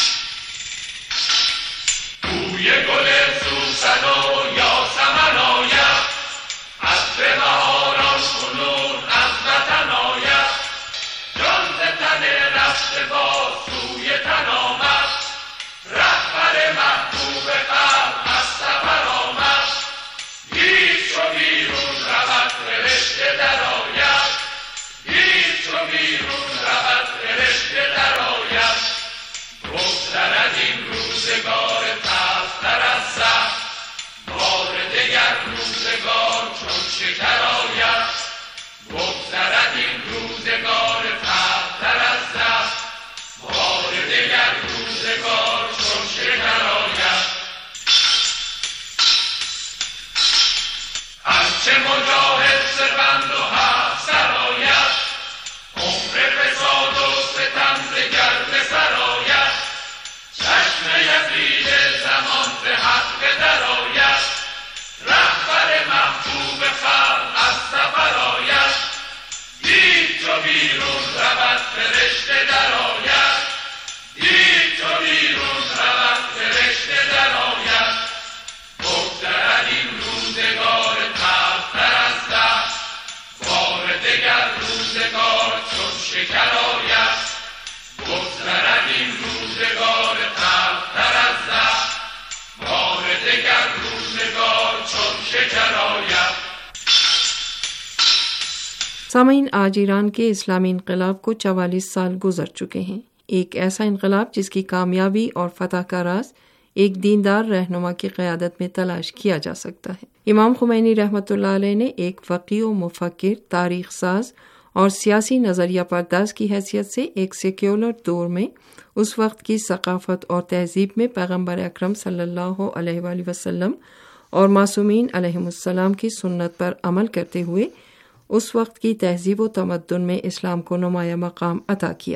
سامعین، آج ایران کے اسلامی انقلاب کو چوالیس سال گزر چکے ہیں۔ ایک ایسا انقلاب جس کی کامیابی اور فتح کا راز ایک دیندار رہنما کی قیادت میں تلاش کیا جا سکتا ہے۔ امام خمینی رحمۃ اللہ علیہ نے ایک فقیہ و مفکر، تاریخ ساز اور سیاسی نظریہ پرداز کی حیثیت سے ایک سیکولر دور میں اس وقت کی ثقافت اور تہذیب میں پیغمبر اکرم صلی اللہ علیہ وآلہ وسلم اور معصومین علیہم السلام کی سنت پر عمل کرتے ہوئے اس وقت کی تہذیب و تمدن میں اسلام کو نمایاں مقام عطا کیا۔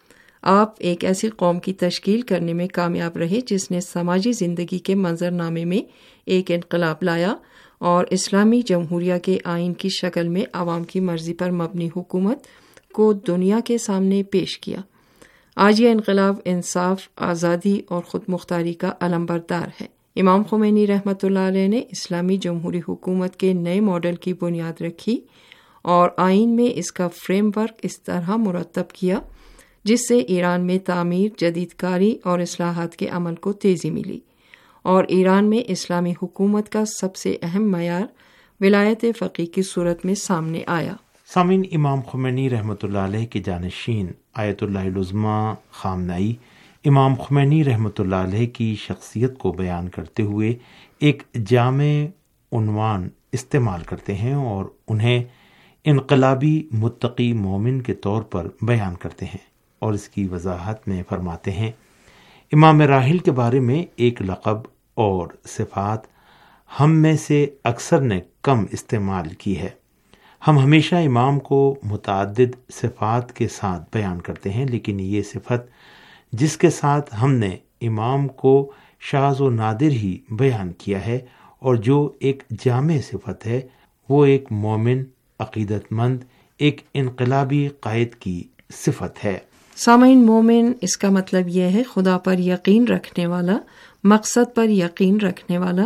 آپ ایک ایسی قوم کی تشکیل کرنے میں کامیاب رہے جس نے سماجی زندگی کے منظرنامے میں ایک انقلاب لایا اور اسلامی جمہوریہ کے آئین کی شکل میں عوام کی مرضی پر مبنی حکومت کو دنیا کے سامنے پیش کیا۔ آج یہ انقلاب انصاف، آزادی اور خود مختاری کا علم بردار ہے۔ امام خمینی رحمۃ اللہ علیہ نے اسلامی جمہوری حکومت کے نئے ماڈل کی بنیاد رکھی اور آئین میں اس کا فریم ورک اس طرح مرتب کیا جس سے ایران میں تعمیر، جدید کاری اور اصلاحات کے عمل کو تیزی ملی، اور ایران میں اسلامی حکومت کا سب سے اہم معیار ولایت فقیہ کی صورت میں سامنے آیا۔ سامعین، امام خمینی رحمۃ اللہ علیہ کے جانشین آیت اللہ العظمیٰ خامنئی امام خمینی رحمۃ اللہ علیہ کی شخصیت کو بیان کرتے ہوئے ایک جامع عنوان استعمال کرتے ہیں اور انہیں انقلابی متقی مومن کے طور پر بیان کرتے ہیں، اور اس کی وضاحت میں فرماتے ہیں، امام راحل کے بارے میں ایک لقب اور صفات ہم میں سے اکثر نے کم استعمال کی ہے۔ ہم ہمیشہ امام کو متعدد صفات کے ساتھ بیان کرتے ہیں، لیکن یہ صفت جس کے ساتھ ہم نے امام کو شاذ و نادر ہی بیان کیا ہے اور جو ایک جامع صفت ہے، وہ ایک مومن، عقیدت مند، ایک انقلابی قائد کی صفت ہے۔ سامعین، مومن اس کا مطلب یہ ہے خدا پر یقین رکھنے والا، مقصد پر یقین رکھنے والا،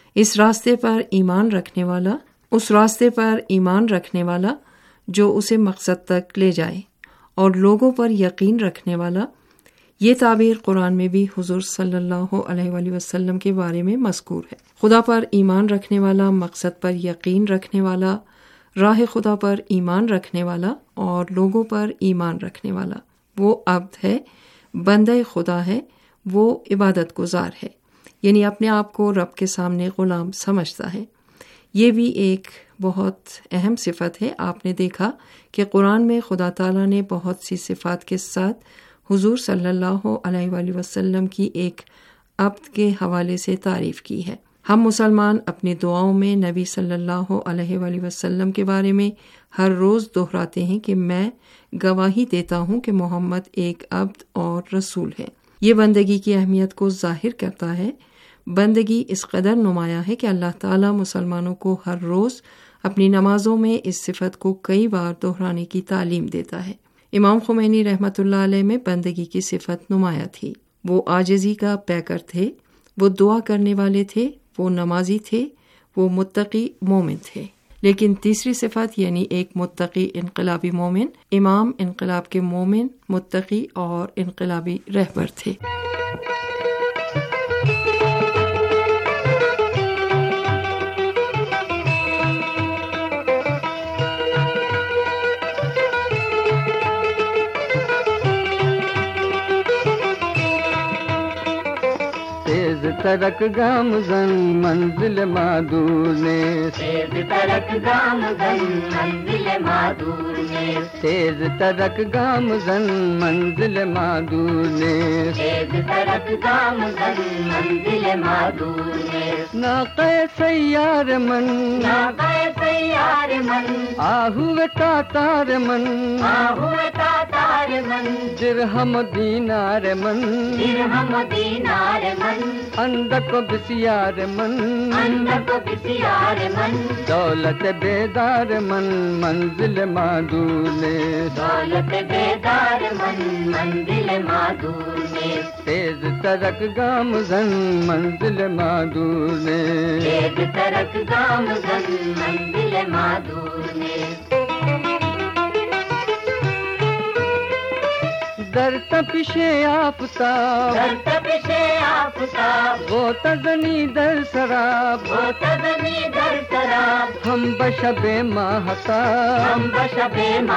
اس راستے پر ایمان رکھنے والا اس راستے پر ایمان رکھنے والا جو اسے مقصد تک لے جائے، اور لوگوں پر یقین رکھنے والا، یہ تعبیر قرآن میں بھی حضور صلی اللہ علیہ وآلہ وسلم کے بارے میں مذکور ہے۔ خدا پر ایمان رکھنے والا، مقصد پر یقین رکھنے والا، راہ خدا پر ایمان رکھنے والا اور لوگوں پر ایمان رکھنے والا، وہ عبد ہے، بندہ خدا ہے، وہ عبادت گزار ہے، یعنی اپنے آپ کو رب کے سامنے غلام سمجھتا ہے۔ یہ بھی ایک بہت اہم صفت ہے۔ آپ نے دیکھا کہ قرآن میں خدا تعالیٰ نے بہت سی صفات کے ساتھ حضور صلی اللہ علیہ وآلہ وسلم کی ایک عبد کے حوالے سے تعریف کی ہے۔ ہم مسلمان اپنی دعاؤں میں نبی صلی اللہ علیہ وآلہ وسلم کے بارے میں ہر روز دہراتے ہیں کہ میں گواہی دیتا ہوں کہ محمد ایک عبد اور رسول ہے۔ یہ بندگی کی اہمیت کو ظاہر کرتا ہے۔ بندگی اس قدر نمایاں ہے کہ اللہ تعالیٰ مسلمانوں کو ہر روز اپنی نمازوں میں اس صفت کو کئی بار دہرانے کی تعلیم دیتا ہے۔ امام خمینی رحمۃ اللہ علیہ میں بندگی کی صفت نمایاں تھی۔ وہ عاجزی کا پیکر تھے، وہ دعا کرنے والے تھے، وہ نمازی تھے، وہ متقی مومن تھے۔ لیکن تیسری صفت یعنی ایک متقی انقلابی مومن، امام انقلاب کے مومن، متقی اور انقلابی رہبر تھے۔ ترک گام زن منزل مادور نے، تیز ترک گام زن منزل مادور نے، تیز ترک گام زن منزل مادور نے، تیز ترک گام زن منزل مادور نے، ناقہ سیار من، ناقہ سیار من، آہو تاتار من، آہو تاتار من، درہم دینار من، درہم دینار من، اندک بسیار من، اندک بسیار من، دولت بیدار من منزل مادور نے، دولت بیدار من منزل مادور نے، تیز ترک گام زن منزل مادور نے، تیز ترک گام زن منزل مادور نے، در تپش آفتاب، در تپش آفتاب، غوطہ-زنی در سراب، غوطہ-زنی در سراب، ہم بشب ماہتاب، ہم بشب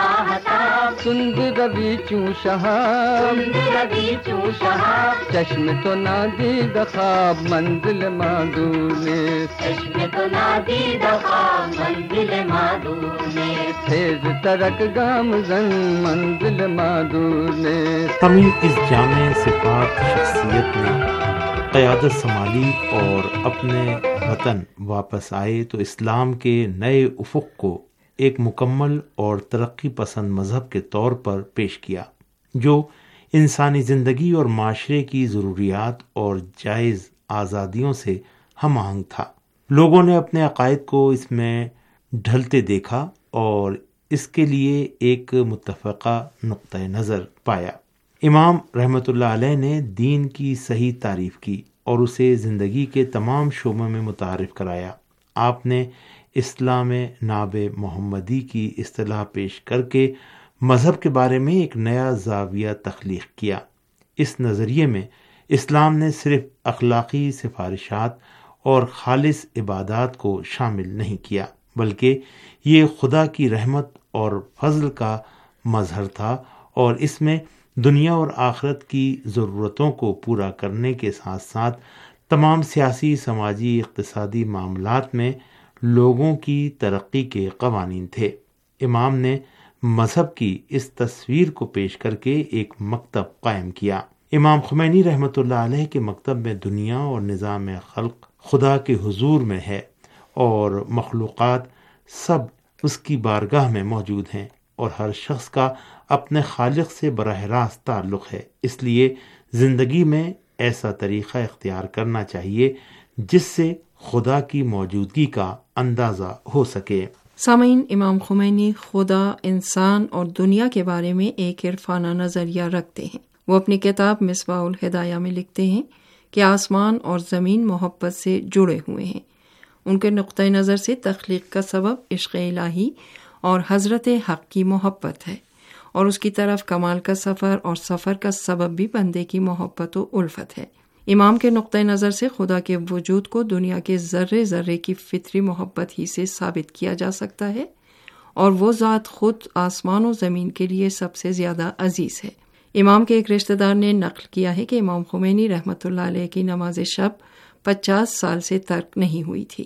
ماہتاب، سند روی چوں شہاب، سند روی چوں شہاب، چشم تو نادید خواب منزل مادور نے، چشم تو نادید خواب منزل مادور نے، تیز ترک گام زن منزل مادور نے۔ تمام اس جامع صفات شخصیت میں قیادت سنبھالی اور اپنے وطن واپس آئے تو اسلام کے نئے افق کو ایک مکمل اور ترقی پسند مذہب کے طور پر پیش کیا، جو انسانی زندگی اور معاشرے کی ضروریات اور جائز آزادیوں سے ہم آہنگ تھا۔ لوگوں نے اپنے عقائد کو اس میں ڈھلتے دیکھا اور اس کے لیے ایک متفقہ نقطہ نظر پایا۔ امام رحمۃ اللہ علیہ نے دین کی صحیح تعریف کی اور اسے زندگی کے تمام شعبوں میں متعارف کرایا۔ آپ نے اسلام ناب محمدی کی اصطلاح پیش کر کے مذہب کے بارے میں ایک نیا زاویہ تخلیق کیا۔ اس نظریے میں اسلام نے صرف اخلاقی سفارشات اور خالص عبادات کو شامل نہیں کیا، بلکہ یہ خدا کی رحمت اور فضل کا مظہر تھا، اور اس میں دنیا اور آخرت کی ضرورتوں کو پورا کرنے کے ساتھ ساتھ تمام سیاسی، سماجی، اقتصادی معاملات میں لوگوں کی ترقی کے قوانین تھے۔ امام نے مذہب کی اس تصویر کو پیش کر کے ایک مکتب قائم کیا۔ امام خمینی رحمۃ اللہ علیہ کے مکتب میں دنیا اور نظام خلق خدا کے حضور میں ہے اور مخلوقات سب اس کی بارگاہ میں موجود ہیں، اور ہر شخص کا اپنے خالق سے براہ راست تعلق ہے۔ اس لیے زندگی میں ایسا طریقہ اختیار کرنا چاہیے جس سے خدا کی موجودگی کا اندازہ ہو سکے۔ سامعین، امام خمینی خدا، انسان اور دنیا کے بارے میں ایک عرفانہ نظریہ رکھتے ہیں۔ وہ اپنی کتاب مصباح الہدایہ میں لکھتے ہیں کہ آسمان اور زمین محبت سے جڑے ہوئے ہیں، ان کے نقطۂ نظر سے تخلیق کا سبب عشق الہی اور حضرت حق کی محبت ہے، اور اس کی طرف کمال کا سفر اور سفر کا سبب بھی بندے کی محبت و الفت ہے۔ امام کے نقطۂ نظر سے خدا کے وجود کو دنیا کے ذرے ذرے کی فطری محبت ہی سے ثابت کیا جا سکتا ہے، اور وہ ذات خود آسمان و زمین کے لیے سب سے زیادہ عزیز ہے۔ امام کے ایک رشتہ دار نے نقل کیا ہے کہ امام خمینی رحمۃ اللہ علیہ کی نماز شب پچاس سال سے ترک نہیں ہوئی تھی۔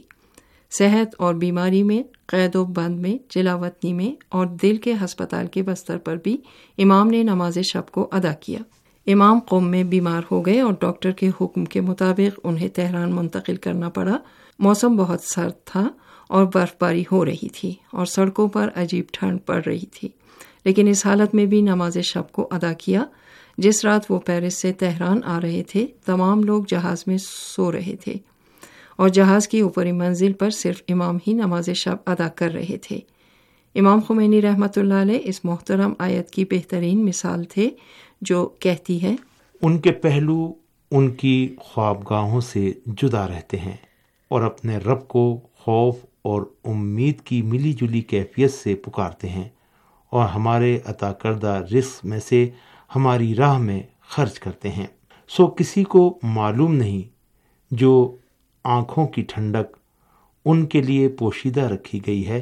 صحت اور بیماری میں، قید و بند میں، جلاوطنی میں اور دل کے ہسپتال کے بستر پر بھی امام نے نماز شب کو ادا کیا۔ امام قم میں بیمار ہو گئے اور ڈاکٹر کے حکم کے مطابق انہیں تہران منتقل کرنا پڑا۔ موسم بہت سرد تھا اور برف باری ہو رہی تھی اور سڑکوں پر عجیب ٹھنڈ پڑ رہی تھی، لیکن اس حالت میں بھی نماز شب کو ادا کیا۔ جس رات وہ پیرس سے تہران آ رہے تھے، تمام لوگ جہاز میں سو رہے تھے اور جہاز کی اوپری منزل پر صرف امام ہی نماز شب ادا کر رہے تھے۔ امام خمینی رحمۃ اللہ علیہ اس محترم آیت کی بہترین مثال تھے جو کہتی ہے، ان کے پہلو ان کی خوابگاہوں سے جدا رہتے ہیں اور اپنے رب کو خوف اور امید کی ملی جلی کیفیت سے پکارتے ہیں، اور ہمارے عطا کردہ رزق میں سے ہماری راہ میں خرچ کرتے ہیں۔ سو کسی کو معلوم نہیں جو آنکھوں کی ٹھنڈک ان کے لیے پوشیدہ رکھی گئی ہے،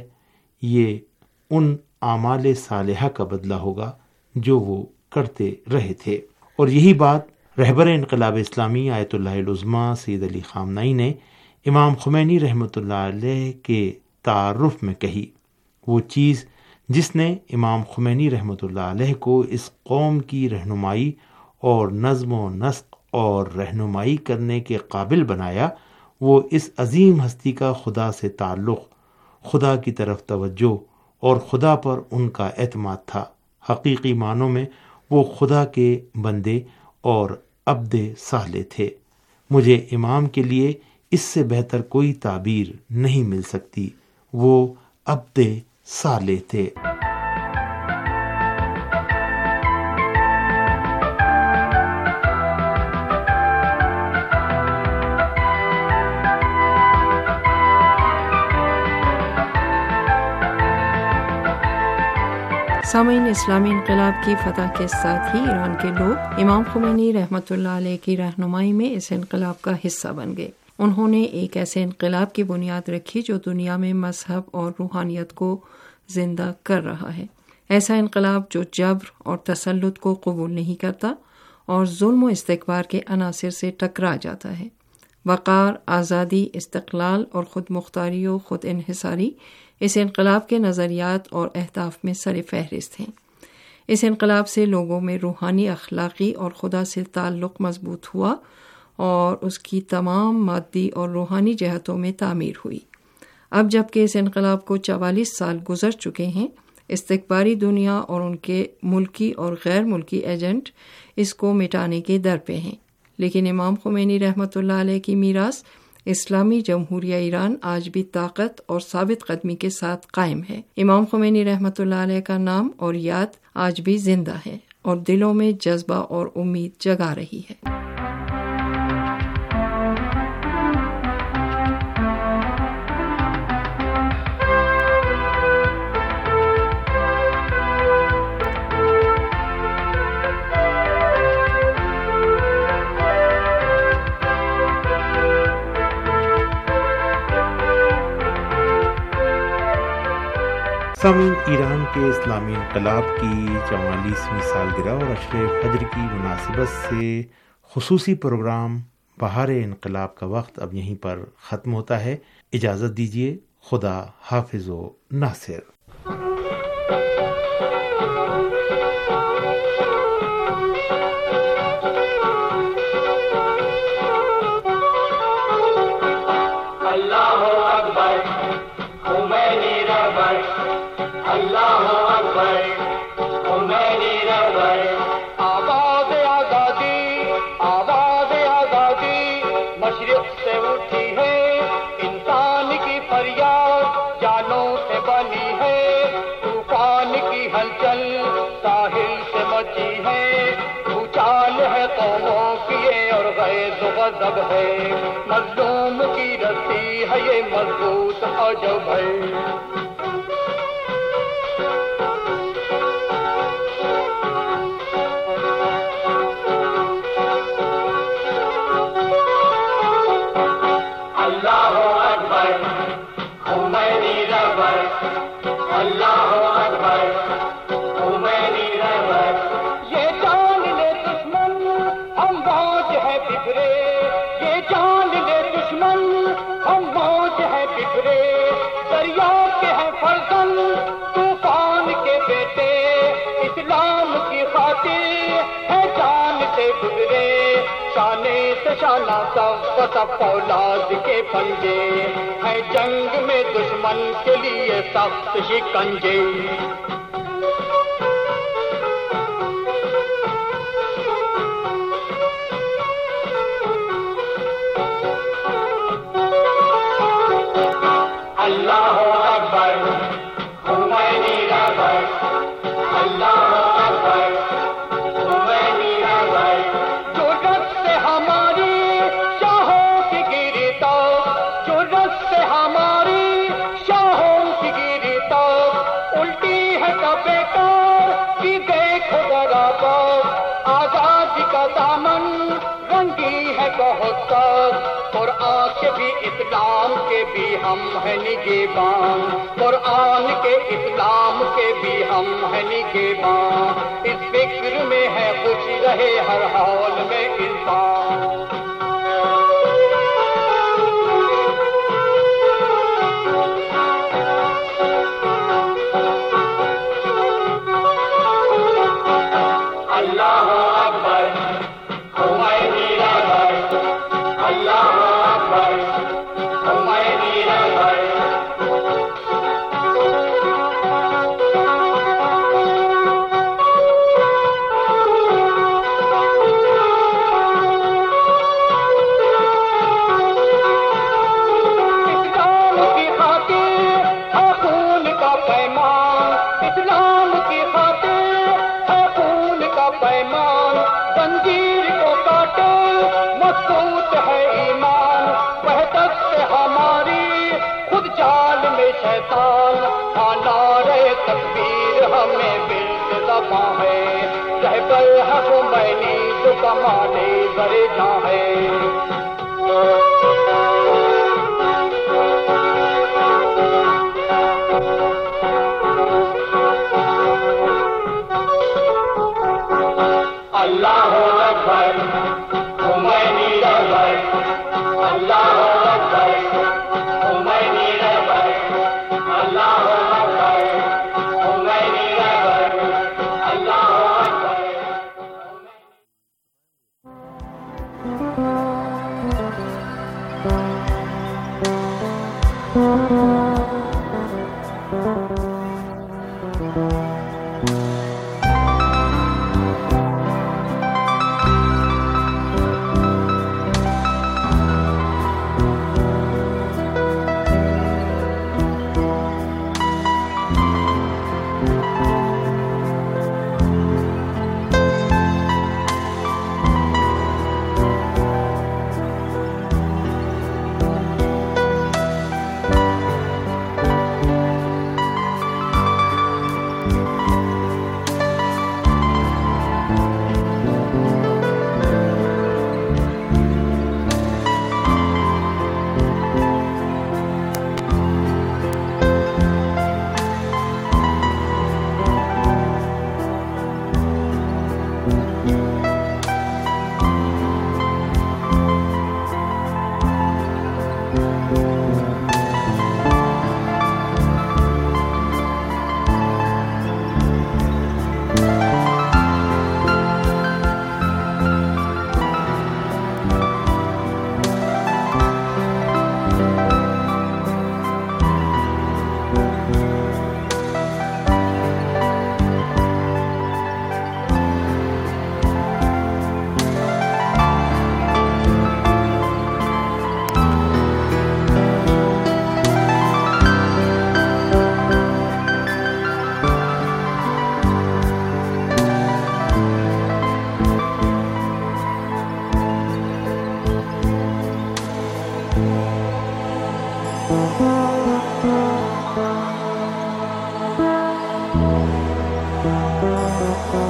یہ ان اعمال صالحہ کا بدلہ ہوگا جو وہ کرتے رہے تھے۔ اور یہی بات رہبر انقلاب اسلامی آیت اللہ العظمیٰ سید علی خامنئی نے امام خمینی رحمۃ اللہ علیہ کے تعارف میں کہی، وہ چیز جس نے امام خمینی رحمۃ اللہ علیہ کو اس قوم کی رہنمائی اور نظم و نسق اور رہنمائی کرنے کے قابل بنایا، وہ اس عظیم ہستی کا خدا سے تعلق، خدا کی طرف توجہ اور خدا پر ان کا اعتماد تھا۔ حقیقی معنوں میں وہ خدا کے بندے اور عبد صالح تھے۔ مجھے امام کے لیے اس سے بہتر کوئی تعبیر نہیں مل سکتی، وہ عبد صالح تھے۔ سامعین، اسلامی انقلاب کی فتح کے ساتھ ہی ایران کے لوگ امام خمینی رحمۃ اللہ علیہ کی رہنمائی میں اس انقلاب کا حصہ بن گئے۔ انہوں نے ایک ایسے انقلاب کی بنیاد رکھی جو دنیا میں مذہب اور روحانیت کو زندہ کر رہا ہے۔ ایسا انقلاب جو جبر اور تسلط کو قبول نہیں کرتا اور ظلم و استکبار کے عناصر سے ٹکرا جاتا ہے۔ وقار، آزادی، استقلال اور خود مختاری و خود انحصاری اس انقلاب کے نظریات اور اہداف میں سر فہرست ہیں۔ اس انقلاب سے لوگوں میں روحانی، اخلاقی اور خدا سے تعلق مضبوط ہوا اور اس کی تمام مادی اور روحانی جہتوں میں تعمیر ہوئی۔ اب جب کہ اس انقلاب کو چوالیس سال گزر چکے ہیں، استکباری دنیا اور ان کے ملکی اور غیر ملکی ایجنٹ اس کو مٹانے کے در پہ ہیں، لیکن امام خمینی رحمۃ اللہ علیہ کی میراث اسلامی جمہوریہ ایران آج بھی طاقت اور ثابت قدمی کے ساتھ قائم ہے۔ امام خمینی رحمۃ اللہ علیہ کا نام اور یاد آج بھی زندہ ہے اور دلوں میں جذبہ اور امید جگا رہی ہے۔ سامعین، ایران کے اسلامی انقلاب کی چوالیسویں سالگرہ اور عشر فجر کی مناسبت سے خصوصی پروگرام بہار انقلاب کا وقت اب یہیں پر ختم ہوتا ہے۔ اجازت دیجیے، خدا حافظ و ناصر۔ غضب ہے مظلوم کی رسی ہے یہ مضبوط آ جاؤ بھائی اللہ اکبر خمینی رہبر اللہ اکبر خمینی رہبر یہ جان لے دشمن ہم موج ہے بکھرے یہ جان لے دشمن ہم موج ہے بکھرے دریا کے ہیں فرزند طوفان کے بیٹے اسلام کی خاطر ہے جان سے گزرے شانے سے شانہ سب سب اولاد کے پنجے ہے جنگ میں دشمن کے لیے سخت شکنجے اللہ اکبر خمینی رہبر اللہ اکبر خمینی رہبر جو رت سے ہماری شاہوں کی گری تو جو رت سے ہماری شاہوں کی گری تو الٹی ہے کا بیکار کی دیکھو ذرا بات آزادی کا دامن رنگی ہے بہت سخت قرآن کے بھی اسلام کے بھی ہم ہیں نگہبان قرآن کے اسلام کے بھی ہم ہیں نگہبان اس فکر میں ہے خوش رہے ہر حال میں انسان اللہ اکبر خمینی رہبر اللہ اکبر خمینی رہبر اسلام کی خاطر ہے خون کا پیمان اسلام کی خاطر ہے خون کا پیمان زنجیر کو کاٹے مضبوط ہے ایمان وحدت سے ہماری خود جال میں شیطان کھانا رہے تکبیر ہمیں بلد زباں ہے رہبر ہے خمینی جو کمانے زرے جاں ہے اللہ اکبر خمینی رہبر اللہ اکبر خمینی رہبر اللہ اکبر خمینی رہبر اللہ اکبر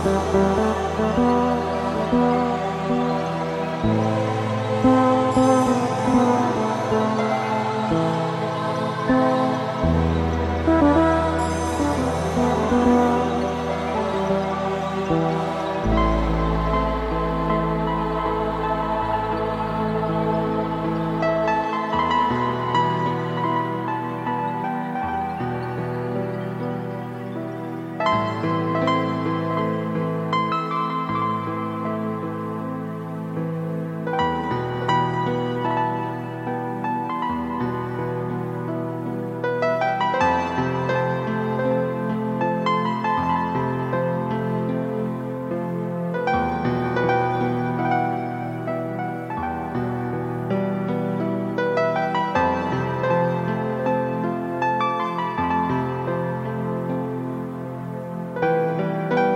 اللہ